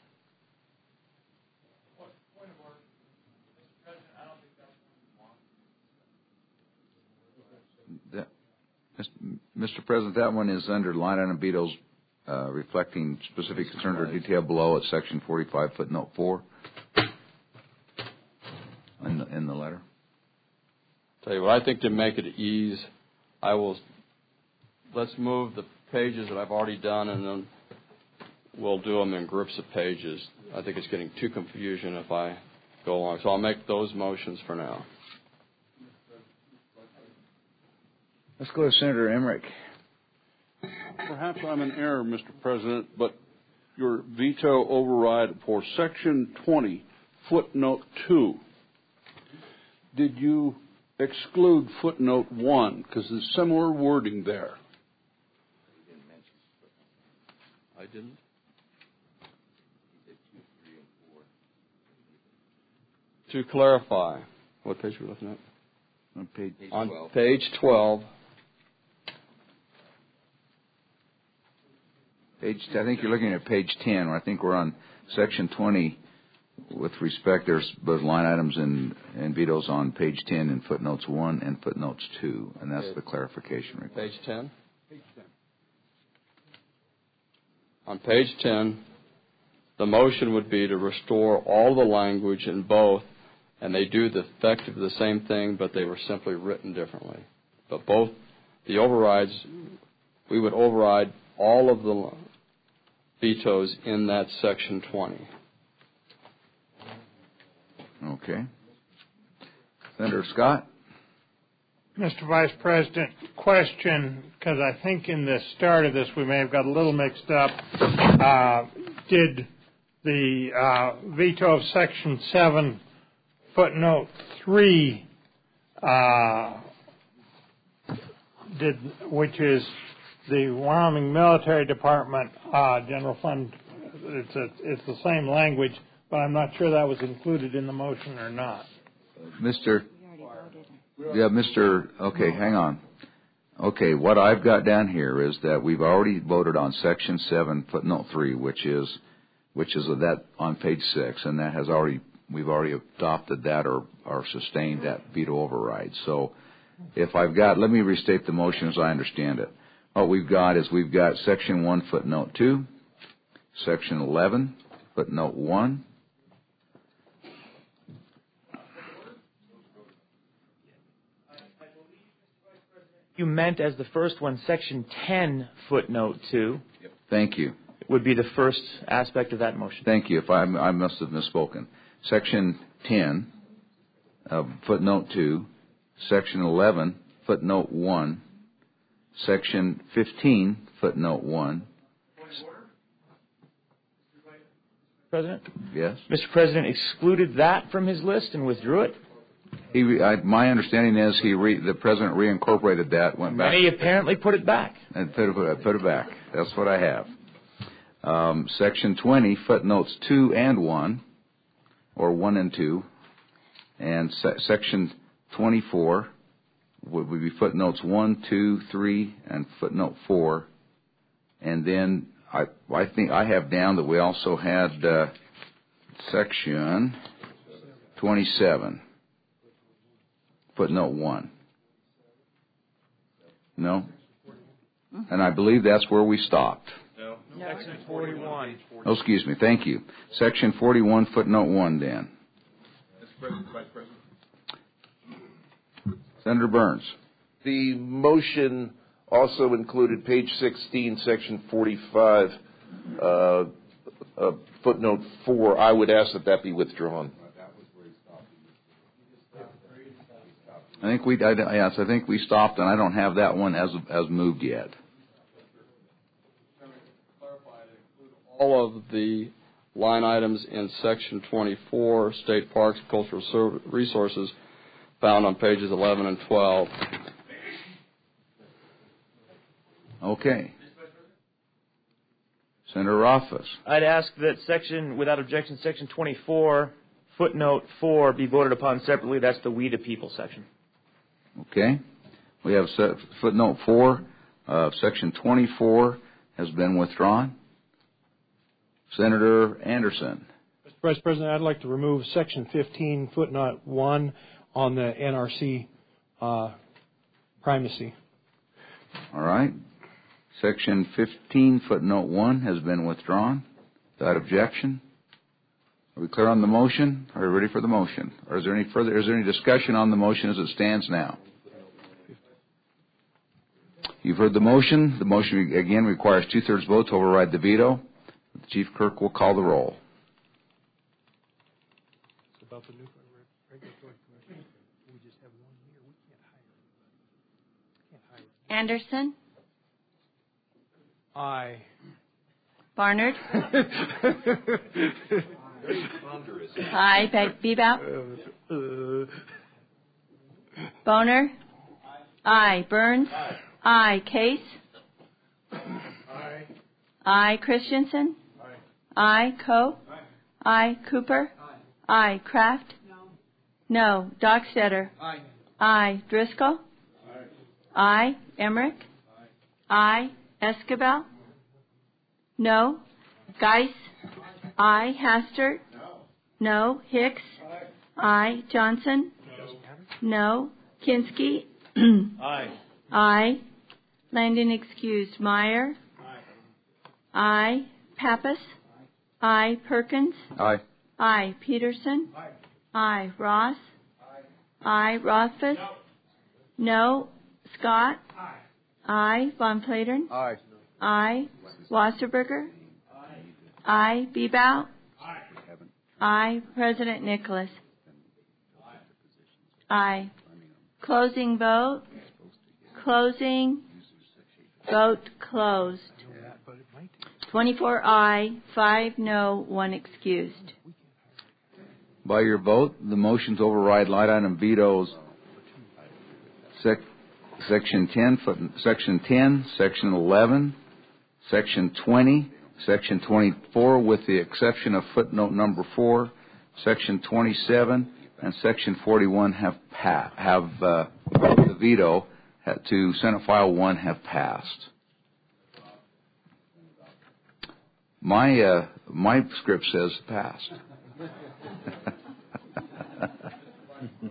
That, Mister President, that one is under line item vetoes uh, reflecting specific concerns or detail below at section forty-five, footnote four in the, in the letter. Tell you what, I think to make it ease, I will, let's move the pages that I've already done, and then we'll do them in groups of pages. I think it's getting too confusion if I go along. So I'll make those motions for now. Let's go to Senator Emmerich. Perhaps I'm in error, Mister President, but your veto override for Section twenty, footnote two, did you exclude footnote one? Because there's similar wording there. I didn't. To clarify, what page are we looking at? On page On twelve. page twelve. Page, I think you're looking at page ten. I think we're on section twenty. With respect, there's both line items and, and vetoes on page ten in footnotes one and footnotes two, and that's the clarification request. Page ten. Page ten. On page ten, the motion would be to restore all the language in both, and they do the effectively the same thing, but they were simply written differently. But both the overrides, we would override all of the vetoes in that section twenty. Okay. Senator Scott? Mister Vice President, question, because I think in the start of this we may have got a little mixed up. Uh, did the uh, veto of Section seven, footnote three, uh, did, which is the Wyoming Military Department uh, General Fund, it's, a, it's the same language, but I'm not sure that was included in the motion or not. Mister Yeah, Mister Okay, hang on. Okay, what I've got down here is that we've already voted on Section seven, footnote three, which is which is that on page six, and that has already we've already adopted that or or sustained that veto override. So if I've got, let me restate the motion as I understand it. What we've got is we've got Section one, footnote two, Section eleven, footnote one, You meant as the first one, Section ten, footnote two. Thank you. Would be the first aspect of that motion. Thank you. If I, I must have misspoken. Section ten, uh, footnote two, Section eleven, footnote one, Section fifteen, footnote one. President? Yes? Mister President excluded that from his list and withdrew it? He, I, my understanding is he re, the President reincorporated that, went back. And he apparently put it back. And put it, put it back. That's what I have. Um, Section twenty, footnotes two and one, or one and two, and se- Section twenty-four would, would be footnotes one, two, three, and footnote four. And then I, I think I have down that we also had uh, Section twenty-seven, footnote one. No? And I believe that's where we stopped. No. Section forty-one. Oh, excuse me. Thank you. Section forty-one, footnote one, Dan. Mister President, Vice President. Senator Burns. The motion also included page sixteen, section forty-five, uh, uh, footnote four. I would ask that that be withdrawn. I think we, I, yes, I think we stopped, and I don't have that one as as moved yet. All of the line items in Section twenty-four, State Parks and Cultural Ser- Resources, found on pages eleven and twelve. Okay. Senator Rothfuss. I'd ask that section, without objection, Section twenty-four, footnote four, be voted upon separately. That's the We the People section. Okay. We have set, footnote four, uh, Section twenty-four has been withdrawn. Senator Anderson. Mister Vice President, I'd like to remove Section fifteen, footnote one on the N R C uh, primacy. All right. Section fifteen, footnote one has been withdrawn. Without objection. Are we clear on the motion? Are we ready for the motion? Or is there any further, is there any discussion on the motion as it stands now? You've heard the motion. The motion, again, requires two-thirds vote to override the veto. The Chief Clerk will call the roll. Anderson? Aye. Barnard? Aye. Bebout? Boner? Aye. Burns? Aye. Aye. Case? Aye. Aye. Christensen? Aye. Aye. Coe? Aye. Aye. Cooper? Aye. Aye. Kraft? No. No. Dockstetter? Aye. Aye. Driscoll? Aye. Aye. Emmerich? Aye. Aye. Escabel? No. Geis? Aye. Hastert? No. No. Hicks? Aye. Aye. Johnson? No. No. Kinski? Aye. Aye. Landon excused. Meyer? Aye. Aye. Pappas? Aye. Perkins? Aye. Aye. Peterson? Aye. Aye. Ross? Aye. Aye. Rothfuss? No. No. Scott? Aye. Aye. Von Platern? Aye. Aye. Wasserberger? Aye. Aye. Bebout? Aye. Aye. President Nicholas? Aye. Closing vote. Closing. Vote closed. twenty-four aye, five no, one excused. By your vote, the motion to override line item vetoes sec, section ten, foot, section ten, section eleven, section twenty, section twenty-four, with the exception of footnote number four, section twenty-seven, and section forty-one have pa- have uh, the veto to Senate File one have passed. My uh, my script says passed.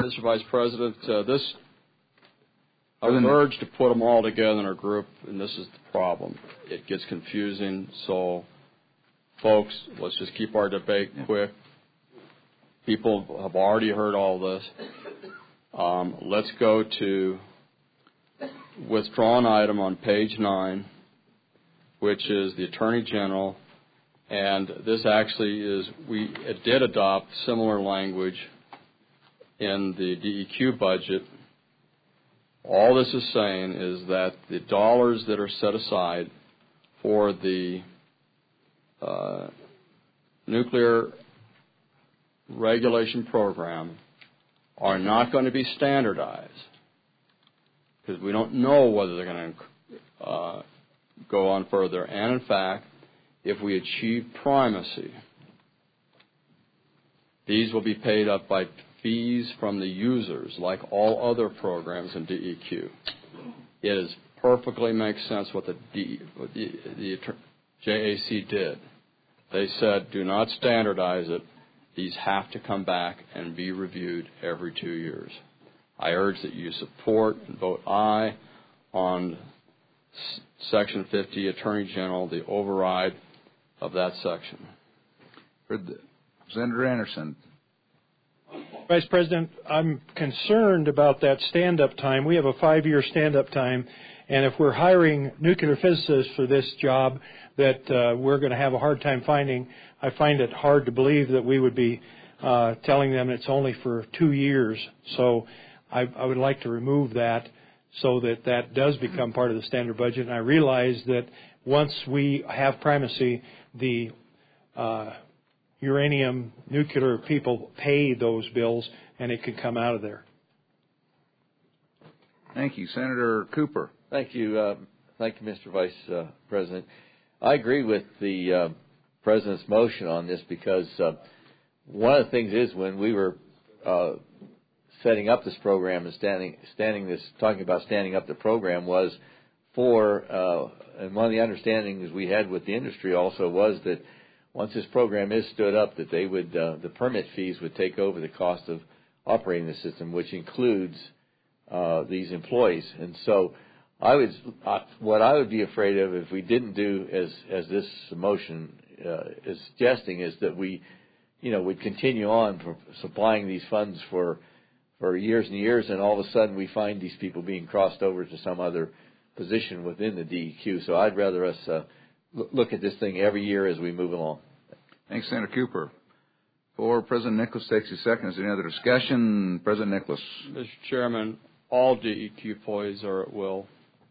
Mister Vice President, uh, this, I was urged to put them all together in a group, and this is the problem. It gets confusing, so folks, let's just keep our debate quick. People have already heard all this. Um, let's go to withdrawn item on page nine, which is the Attorney General, and this actually is, we it did adopt similar language in the D E Q budget. All this is saying is that the dollars that are set aside for the uh, nuclear regulation program are not going to be standardized because we don't know whether they're going to uh, go on further. And in fact, if we achieve primacy, these will be paid up by fees from the users like all other programs in D E Q. It is perfectly makes sense what the, D, what the, the J A C did. They said, do not standardize it. These have to come back and be reviewed every two years. I urge that you support and vote aye on S- Section fifty, Attorney General, the override of that section. Senator Anderson. Vice President, I'm concerned about that stand-up time. We have a five-year stand-up time, and if we're hiring nuclear physicists for this job that uh, we're going to have a hard time finding, I find it hard to believe that we would be uh, telling them it's only for two years. So I, I would like to remove that so that that does become part of the standard budget. And I realize that once we have primacy, the uh, uranium nuclear people pay those bills, and it could come out of there. Thank you. Senator Cooper. Thank you. Uh, thank you, Mister Vice uh, President. I agree with the uh, President's motion on this because uh, one of the things is when we were uh, setting up this program and standing, standing this, talking about standing up the program was for, uh, and one of the understandings we had with the industry also was that once this program is stood up, that they would, uh, the permit fees would take over the cost of operating the system, which includes uh, these employees. And so I would, uh, what I would be afraid of if we didn't do as, as this motion uh, is suggesting is that we, you know, would continue on for supplying these funds for, for years and years, and all of a sudden we find these people being crossed over to some other position within the D E Q. So I'd rather us uh, look at this thing every year as we move along. Thanks, Senator Cooper. Before President Nicholas takes his second, is there any other discussion? President Nicholas. Mister Chairman, all D E Q employees are at will.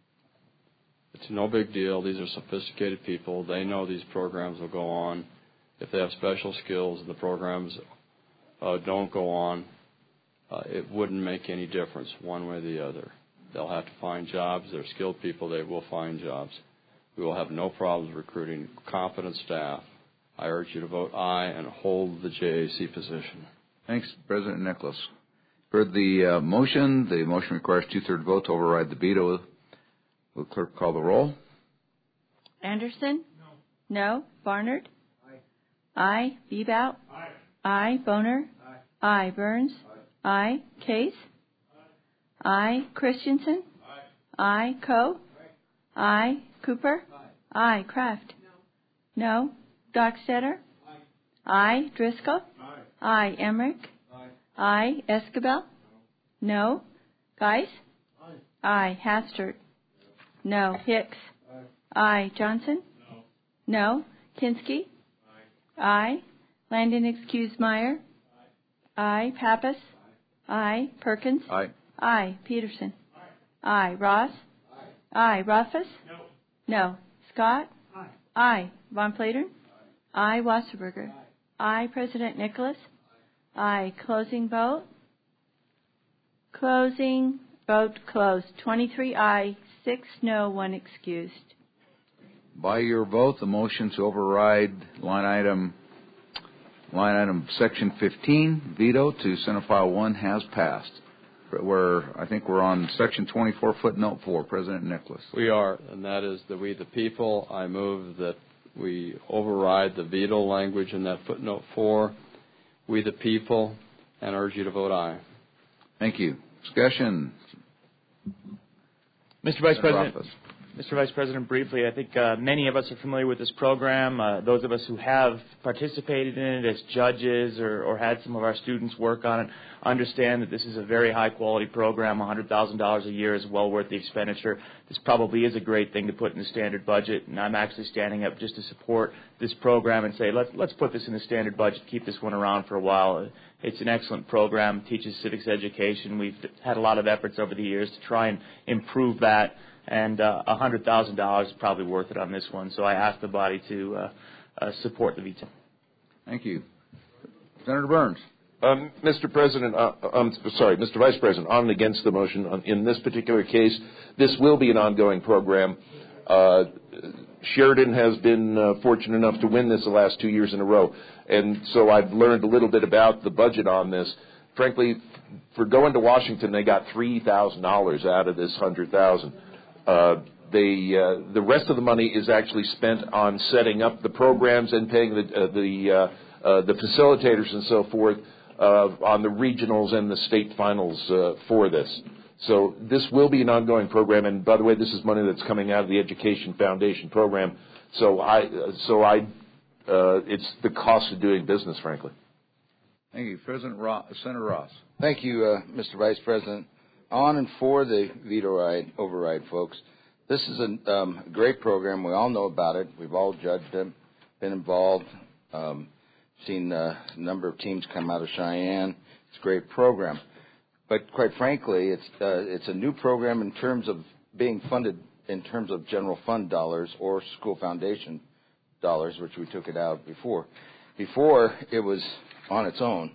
It's no big deal. These are sophisticated people. They know these programs will go on. If they have special skills and the programs uh, don't go on, uh, it wouldn't make any difference one way or the other. They'll have to find jobs. They're skilled people. They will find jobs. We will have no problems recruiting competent staff. I urge you to vote aye and hold the J A C position. Thanks, President Nicholas. Heard the uh, motion. The motion requires two-thirds vote to override the veto. Will the clerk call the roll? Anderson? No. No. Barnard? Aye. Aye. Bebout? Aye. Aye. Boner? Aye. Aye. Burns? Aye. Aye. Case? Aye. Aye. Christensen? Aye. Aye. Coe? Aye. Aye. Cooper? Aye. Aye. Kraft? No. No. Dockstetter? Aye. Aye. Driscoll? Aye. Aye. Emmerich? Aye. Aye. Escabel? No. No. Geis? Aye. Aye. Hastert? No. Hicks? Aye. Aye. Johnson? No. No. Kinski? Aye. Aye. Landon excused Meyer? Aye. Aye. Pappas? Aye. Aye. Perkins? Aye. Aye. Peterson? Aye. Aye. Ross? Aye. Aye. Rothfuss? No. No. Scott? Aye. Aye. Von Platern? Aye. Wasserberger? Aye. Aye. President Nicholas? Aye. Aye. Closing vote? Closing vote closed. twenty-three aye, six no, one excused. By your vote, the motion to override line item line item section fifteen, veto to Senate File one has passed. Where I think we're on section twenty-four, footnote four, President Nicholas. We are, and that is the we the people. I move that we override the veto language in that footnote four, we the people, and urge you to vote aye. Thank you. Discussion. Mister Vice Senator President. Rothfuss. Mister Vice President, briefly, I think uh, many of us are familiar with this program. Uh, those of us who have participated in it as judges or, or had some of our students work on it understand that this is a very high-quality program. one hundred thousand dollars a year is well worth the expenditure. This probably is a great thing to put in the standard budget, and I'm actually standing up just to support this program and say, let's, let's put this in the standard budget, keep this one around for a while. It's an excellent program, teaches civics education. We've had a lot of efforts over the years to try and improve that. And uh, one hundred thousand dollars is probably worth it on this one. So I ask the body to uh, uh, support the veto. Thank you. Senator Burns. Um, Mister President, uh, I'm sorry, Mister Vice President, on and against the motion. On, in this particular case, this will be an ongoing program. Uh, Sheridan has been uh, fortunate enough to win this the last two years in a row. And so I've learned a little bit about the budget on this. Frankly, for going to Washington, they got three thousand dollars out of this one hundred thousand dollars. Uh, they, uh, the rest of the money is actually spent on setting up the programs and paying the uh, the, uh, uh, the facilitators and so forth uh, on the regionals and the state finals uh, for this. So this will be an ongoing program. And by the way, this is money that's coming out of the Education Foundation program. So I, uh, so I, uh, it's the cost of doing business, frankly. Thank you, President Ross, Senator Ross. Thank you, uh, Mister Vice President. On and for the veto ride, override, folks. This is a um, great program. We all know about it. We've all judged it, been involved, um, seen uh, a number of teams come out of Cheyenne. It's a great program. But quite frankly, it's uh, it's a new program in terms of being funded in terms of general fund dollars or school foundation dollars, which we took it out before. Before, it was on its own.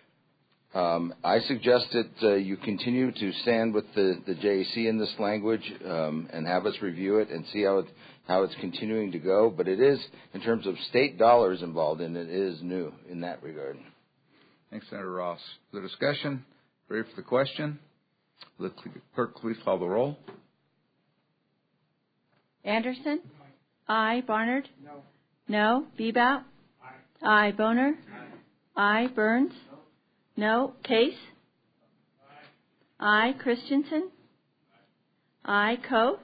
Um, I suggest that uh, you continue to stand with the, the J A C in this language um, and have us review it and see how it, how it's continuing to go. But it is, in terms of state dollars involved in it, it is new in that regard. Thanks, Senator Ross. The discussion, ready for the question? Will the clerk please call the roll? Anderson? Aye. Barnard? No. No. Bebout? Aye. Aye. Boner? Aye. Aye. Burns? No. Case? Aye. Aye. Christensen? Aye. Coe?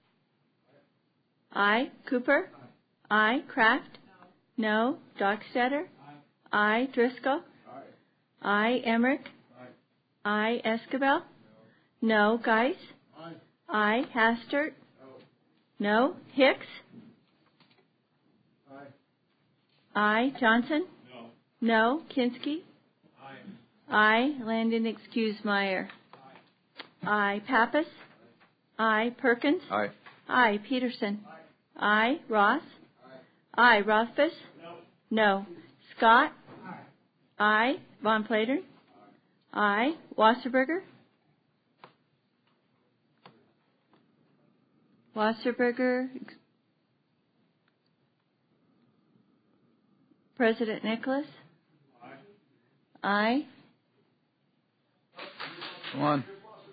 Aye. Cooper? Aye. Kraft? No. Dockstader? Aye. Driscoll? Aye. Emmerich? Aye. Escabel? No. Geis? Aye. Hastert? No. Hicks? Aye. Johnson? No. Kinski? Aye. Landon Excuse-Meyer. Aye. Pappas? Aye. Perkins? Aye. Aye. Peterson? Aye. Ross? Aye. Rothfuss? No. Scott? Aye. Von Plater? Aye. Wasserberger? Wasserberger? President Nicholas? Aye. Come on.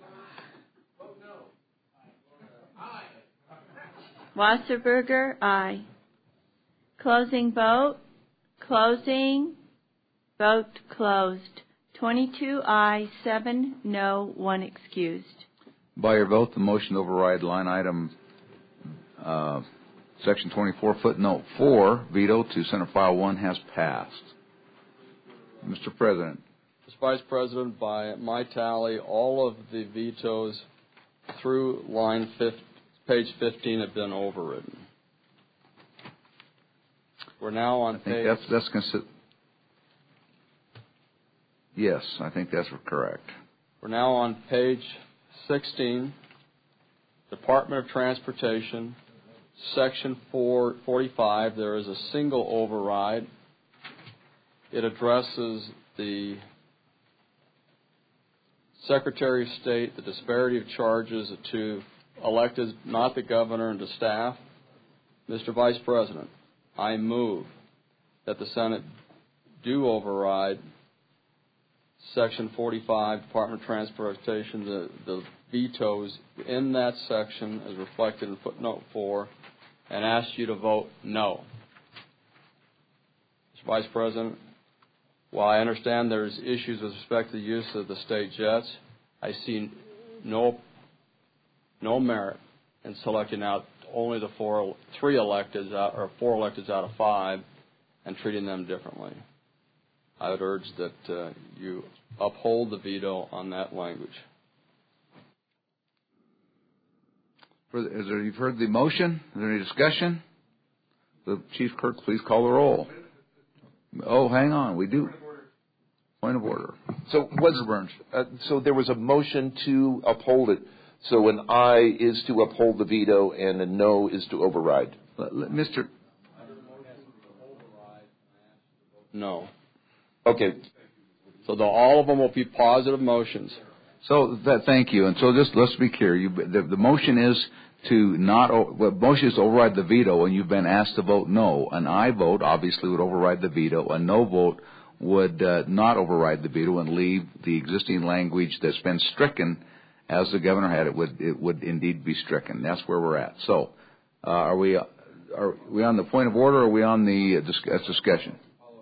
Wasserberger, aye. Closing vote. Closing. Vote closed. twenty-two aye, seven no, one excused. By your vote, the motion to override line item uh, section twenty-four, footnote four, veto to Senate File one has passed. Mister President. Mister Vice President, by my tally, all of the vetoes through line fifteen, page fifteen have been overridden. We're now on I think page... that's, that's consi- Yes, I think that's correct. We're now on page sixteen, Department of Transportation, section four forty-five. There is a single override. It addresses the Secretary of State, the disparity of charges to electeds, not the governor, and to staff. Mister Vice President, I move that the Senate do override Section forty-five, Department of Transportation, the, the vetoes in that section as reflected in footnote four, and ask you to vote no. Mister Vice President, while I understand there's issues with respect to the use of the state jets, I see no no merit in selecting out only the four, three electeds out, or four electeds out of five, and treating them differently. I would urge that uh, you uphold the veto on that language. For the, is there, you've heard the motion. Is there any discussion? The Chief Clerk, please call the roll. Oh, hang on. We do. Point of order. So was Burns. Uh, so there was a motion to uphold it. So an aye is to uphold the veto, and a no is to override. Mister No. Okay. So the, all of them will be positive motions. So that, thank you. And so just let's be clear. You, the, the motion is to not. The motion is to override the veto, and you've been asked to vote no. An aye vote obviously would override the veto. A no vote would uh, not override the veto and leave the existing language that's been stricken, as the governor had it. Would it would indeed be stricken? That's where we're at. So, uh, are we are we on the point of order, or are we on the uh, discussion?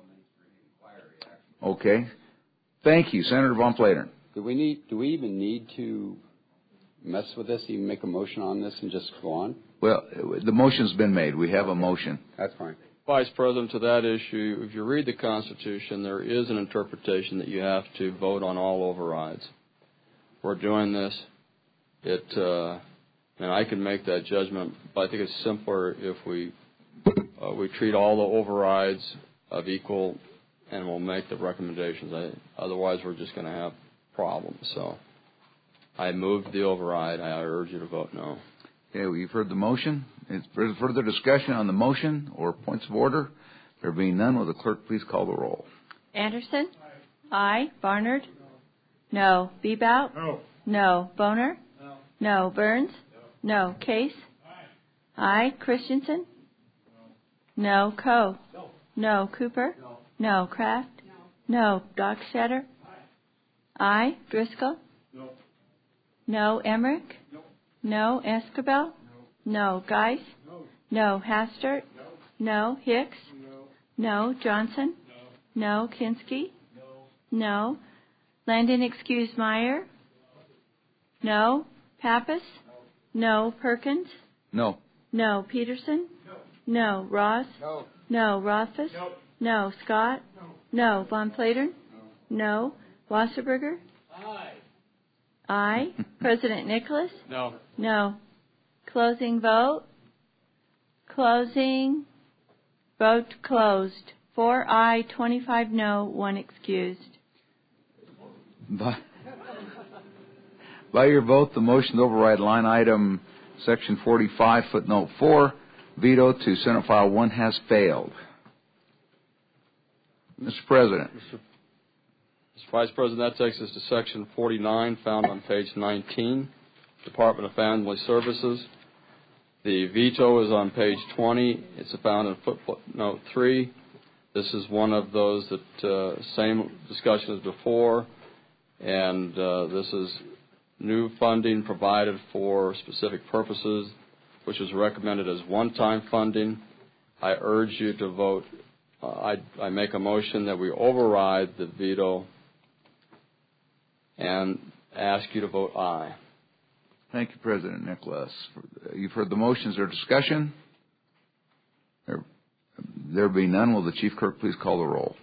Okay. Thank you, Senator Von Platern. Do we need? Do we even need to mess with this? Even make a motion on this and just go on? Well, the motion's been made. We have a motion. That's fine. Vice President, to that issue, if you read the Constitution, there is an interpretation that you have to vote on all overrides. We're doing this. It, uh, and I can make that judgment, but I think it's simpler if we uh, we treat all the overrides of equal, and we'll make the recommendations. I, otherwise, we're just going to have problems. So, I moved the override. I urge you to vote no. Okay, well, you've heard the motion. Is there further discussion on the motion or points of order? There being none, will the clerk please call the roll? Anderson? Aye. Barnard? No. Bebout? No. No. Boner? No. No. Burns? No. No. Case? Aye. Aye. Christensen? No. No. Coe? No. No. Cooper? No. No. Kraft? No. No. Dockstader? Aye. Aye. Driscoll? No. No. Emmerich? No. No. Escobel? No. No. Geis? No. No. Hastert? No. No. Hicks? No. No. Johnson? No. No. Kinski? No. No. Landon excuse Meyer? No. Pappas? No. Perkins? No. No. Peterson? No. No. Ross? No. No. Rothfuss? No. No. Scott? No. No. Von Platern? No. No. Wasserberger? Aye. Aye. President Nicholas? No. No. Closing vote. Closing. Vote closed. Four aye, twenty-five no, one excused. By, by your vote, the motion to override line item section forty-five, footnote four, veto to Senate File one has failed. Mister President. Mister Mister Vice President, that takes us to section forty-nine, found on page nineteen, Department of Family Services. The veto is on page twenty. It's found in footnote three. This is one of those that uh, same discussion as before, and uh, this is new funding provided for specific purposes, which is recommended as one-time funding. I urge you to vote. Uh, I, I make a motion that we override the veto and ask you to vote aye. Thank you, President Nicholas. You've heard the motions. Is there discussion? There, there being none, will the Chief Clerk please call the roll?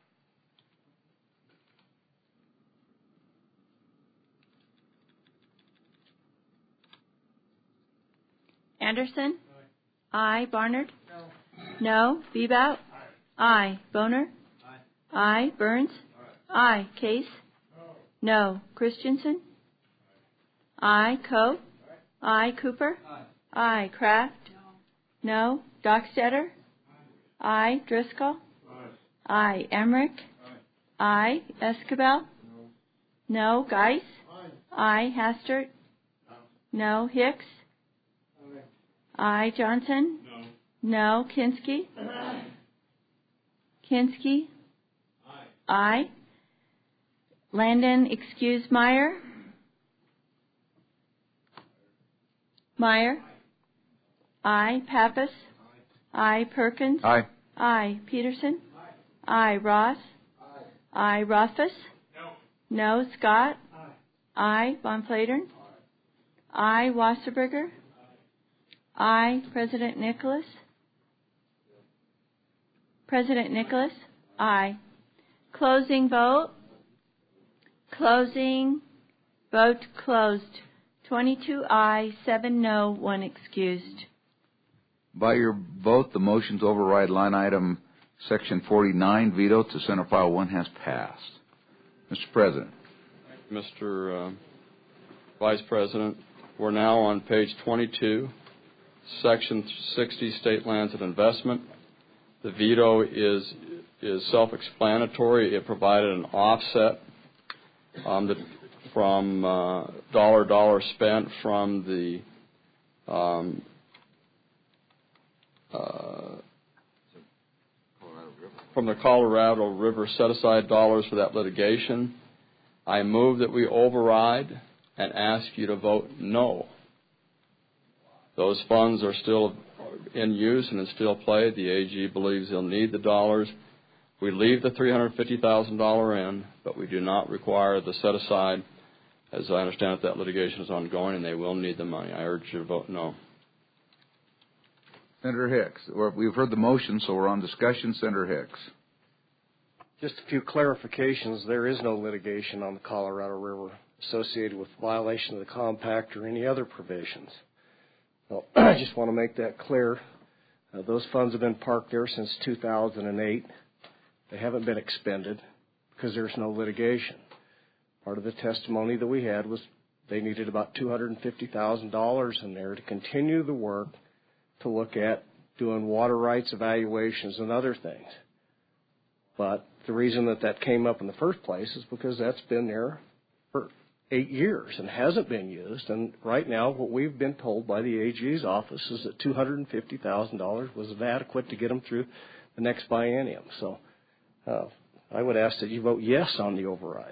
Anderson? Aye. Aye. Barnard? No. No. Bebout? Aye. Aye. Boner? Aye. Aye. Burns? Aye. Aye. Case? No. No. Christensen? Aye. Coe? Aye. Aye. Cooper? Aye. Aye. Kraft? No. No. Dockstader? Aye. Aye. Driscoll? Aye. Aye. Emmerich? Aye. Aye. Escobel? No. No. Geis? Aye. Aye. Hastert? No. No. Hicks? Aye. Aye. Johnson? No. No. Kinski? Aye. Kinski? Aye. Aye. Landon excuse Meyer? Meyer? Aye. Pappas? Aye. Perkins? Aye. Aye. Peterson? Aye. Aye. Ross? Aye. Aye. Rothfuss? No. No. Scott? Aye. I. Von Flatern. I. Wasserberger. I. President Nicholas. President Nicholas. Aye. Closing vote. Closing vote closed. twenty-two aye, seven no, one excused. By your vote, the motion to override line item section forty-nine veto to Senate File one has passed. Mister President. Mister Uh, Vice President, we're now on page twenty-two, section sixty, State Lands and Investment. The veto is is self-explanatory. It provided an offset um, the, from uh, dollar dollar spent from the um, uh, from the Colorado River set-aside dollars for that litigation. I move that we override and ask you to vote no. Those funds are still in use and in still play. The A G believes he'll need the dollars. We leave the three hundred fifty thousand dollars in, but we do not require the set-aside. As I understand it, that litigation is ongoing, and they will need the money. I urge you to vote no. Senator Hicks. We've heard the motion, so we're on discussion. Senator Hicks. Just a few clarifications. There is no litigation on the Colorado River associated with violation of the compact or any other provisions. Well, I just want to make that clear. Uh, those funds have been parked there since two thousand eight. They haven't been expended because there's no litigation. Part of the testimony that we had was they needed about two hundred fifty thousand dollars in there to continue the work to look at doing water rights evaluations and other things. But the reason that that came up in the first place is because that's been there for eight years and hasn't been used. And right now what we've been told by the A G's office is that two hundred fifty thousand dollars was adequate to get them through the next biennium. So uh, I would ask that you vote yes on the override.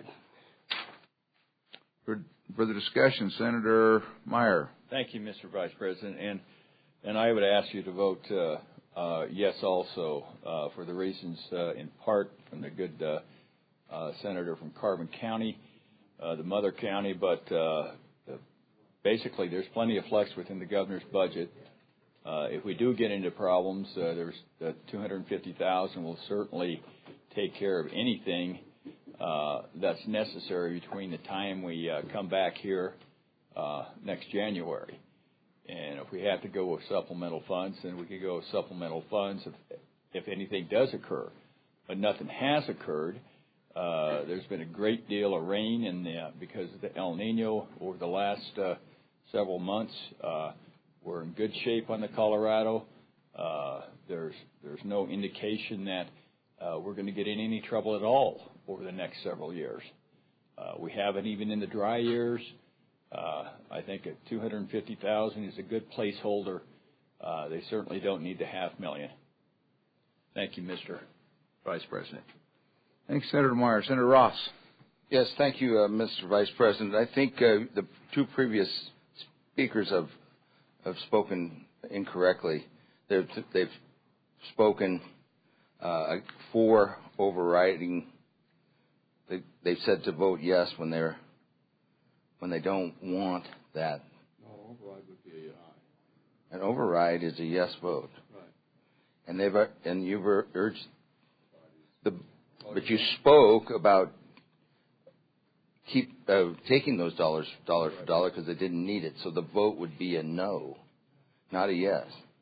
For further discussion, Senator Meyer. Thank you, Mister Vice President. And and I would ask you to vote uh, uh, yes also uh, for the reasons uh, in part from the good uh, uh, senator from Carbon County, uh, the mother county, but uh, basically there's plenty of flex within the governor's budget. Uh, if we do get into problems, uh, there's the two hundred fifty thousand dollars will certainly take care of anything uh, that's necessary between the time we uh, come back here uh, next January. And if we have to go with supplemental funds, then we can go with supplemental funds if, if anything does occur. But nothing has occurred. Uh, there's been a great deal of rain in the, because of the El Nino over the last uh, several months. Uh, we're in good shape on the Colorado. Uh, there's there's no indication that uh, we're going to get in any trouble at all over the next several years. Uh, we haven't even in the dry years. Uh, I think at two hundred fifty thousand is a good placeholder. Uh, they certainly don't need the half million. Thank you, Mister Vice President. Thanks, Senator Meyer. Senator Ross. Yes, thank you, uh, Mister Vice President. I think uh, the two previous speakers have have spoken incorrectly. They've, they've spoken uh, for overriding. They, they've said to vote yes when they're when they don't want that. No, override would be a aye. An override is a yes vote. Right. And they've and you've urged the, but you spoke about keep uh, taking those dollars dollar for dollar because they didn't need it. So the vote would be a no, not a yes.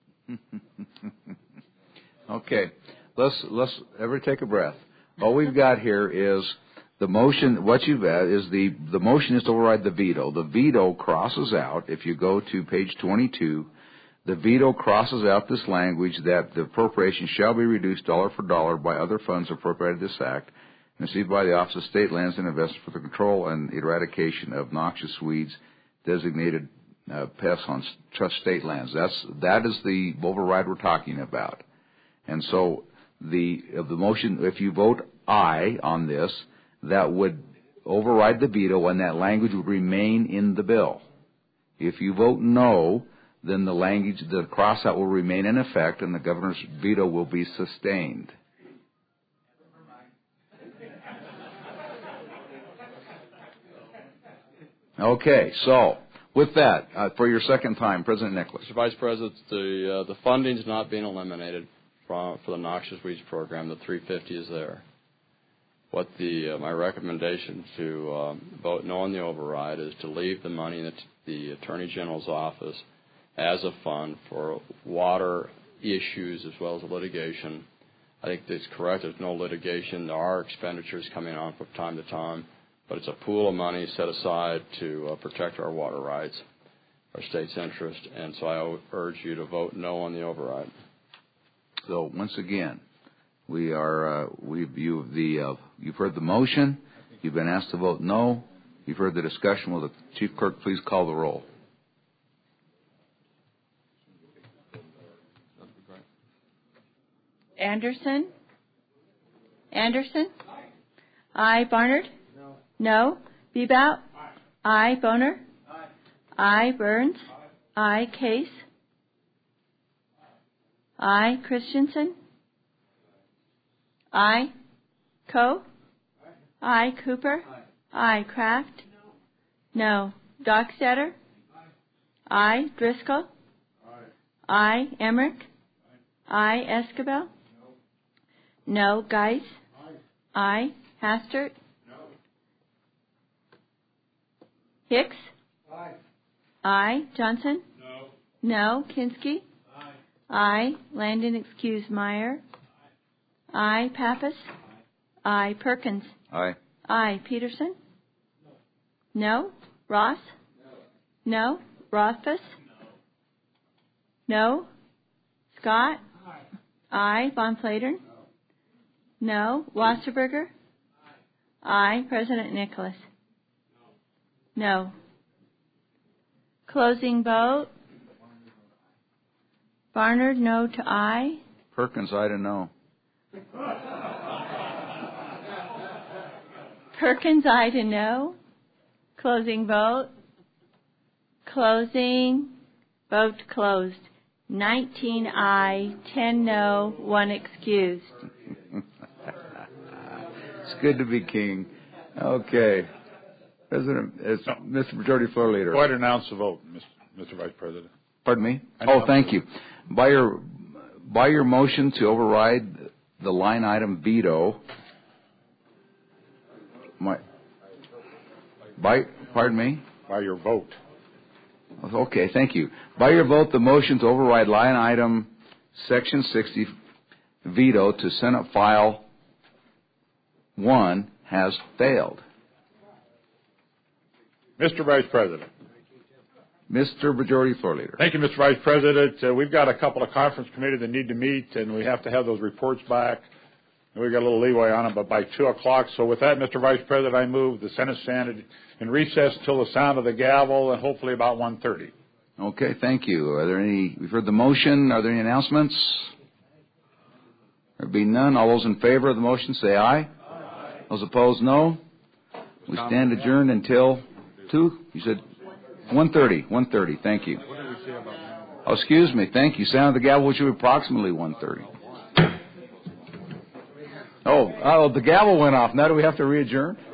Okay, let's let's everybody take a breath. All we've got here is the motion. What you've got is the the motion is to override the veto. The veto crosses out. If you go to page twenty-two, the veto crosses out this language that the appropriation shall be reduced dollar for dollar by other funds appropriated this act, and received by the Office of State Lands and Investment for the control and eradication of noxious weeds, designated uh, pests on trust state lands. That's that is the override we're talking about. And so the of the motion, if you vote aye on this, that would override the veto, and that language would remain in the bill. If you vote no, then the language, the crossout will remain in effect, and the governor's veto will be sustained. Okay, so with that, uh, for your second time, President Nicholas. Mister Vice President, the uh, the funding is not being eliminated from for the noxious weeds program. The three hundred fifty is there. What the uh, my recommendation to um, vote no on the override is to leave the money in the, the Attorney General's office as a fund for water issues as well as litigation. I think that's correct. There's no litigation. There are expenditures coming on from time to time, but it's a pool of money set aside to uh, protect our water rights, our state's interest, and so I urge you to vote no on the override. So once again, we are uh, we've you the uh, you've heard the motion. You've been asked to vote no. You've heard the discussion. Will the Chief Clerk please call the roll? Anderson? Anderson? Aye. Barnard? No. No. Bebout? Aye. Boner? Aye. Burns? Aye. Case? Aye. Christensen? Aye. Coe? Aye. Cooper? Aye. Kraft? No. Dockstader? Aye. Driscoll? Aye. Emmerich? Aye. Escabel? No. Geis? Aye. Hastert? Hicks? Aye. Johnson? No. No. Kinski? Aye. Landon excuse Meyer? Aye. Pappas? Aye. Perkins? Aye. Aye. Peterson? No. Ross? No. Rothfuss? No. Scott? Aye. Von Flatern? No. Wasserberger? Aye. President Nicholas? No. Closing vote. Barnard, no to aye. Perkins, aye to no. Perkins, aye to no. Closing vote. Closing. Vote closed. nineteen aye, ten no, one excused. It's good to be king. Okay. President, as Mister Majority Floor Leader. Go ahead and announce the vote, Mister Vice President. Pardon me? Oh, thank you. By your, by your motion to override the line item veto, my, by, pardon me? By your vote. Okay, thank you. By your vote, the motion to override line item section sixty veto to Senate file one has failed. Mister Vice President. Mister Majority Floor Leader. Thank you, Mister Vice President. Uh, we've got a couple of conference committees that need to meet, and we have to have those reports back. And we've got a little leeway on them, but by two o'clock. So with that, Mister Vice President, I move the Senate stand in recess until the sound of the gavel, and hopefully about one thirty. Okay, thank you. Are there any, we've heard the motion. Are there any announcements? There being none, all those in favor of the motion say aye. Aye. Those opposed, no. We stand adjourned until two? You said one thirty. one thirty. Thank you. What did we say about that? Oh, excuse me. Thank you. Sound of the gavel, which is approximately one thirty. Oh, oh, the gavel went off. Now do we have to re-adjourn?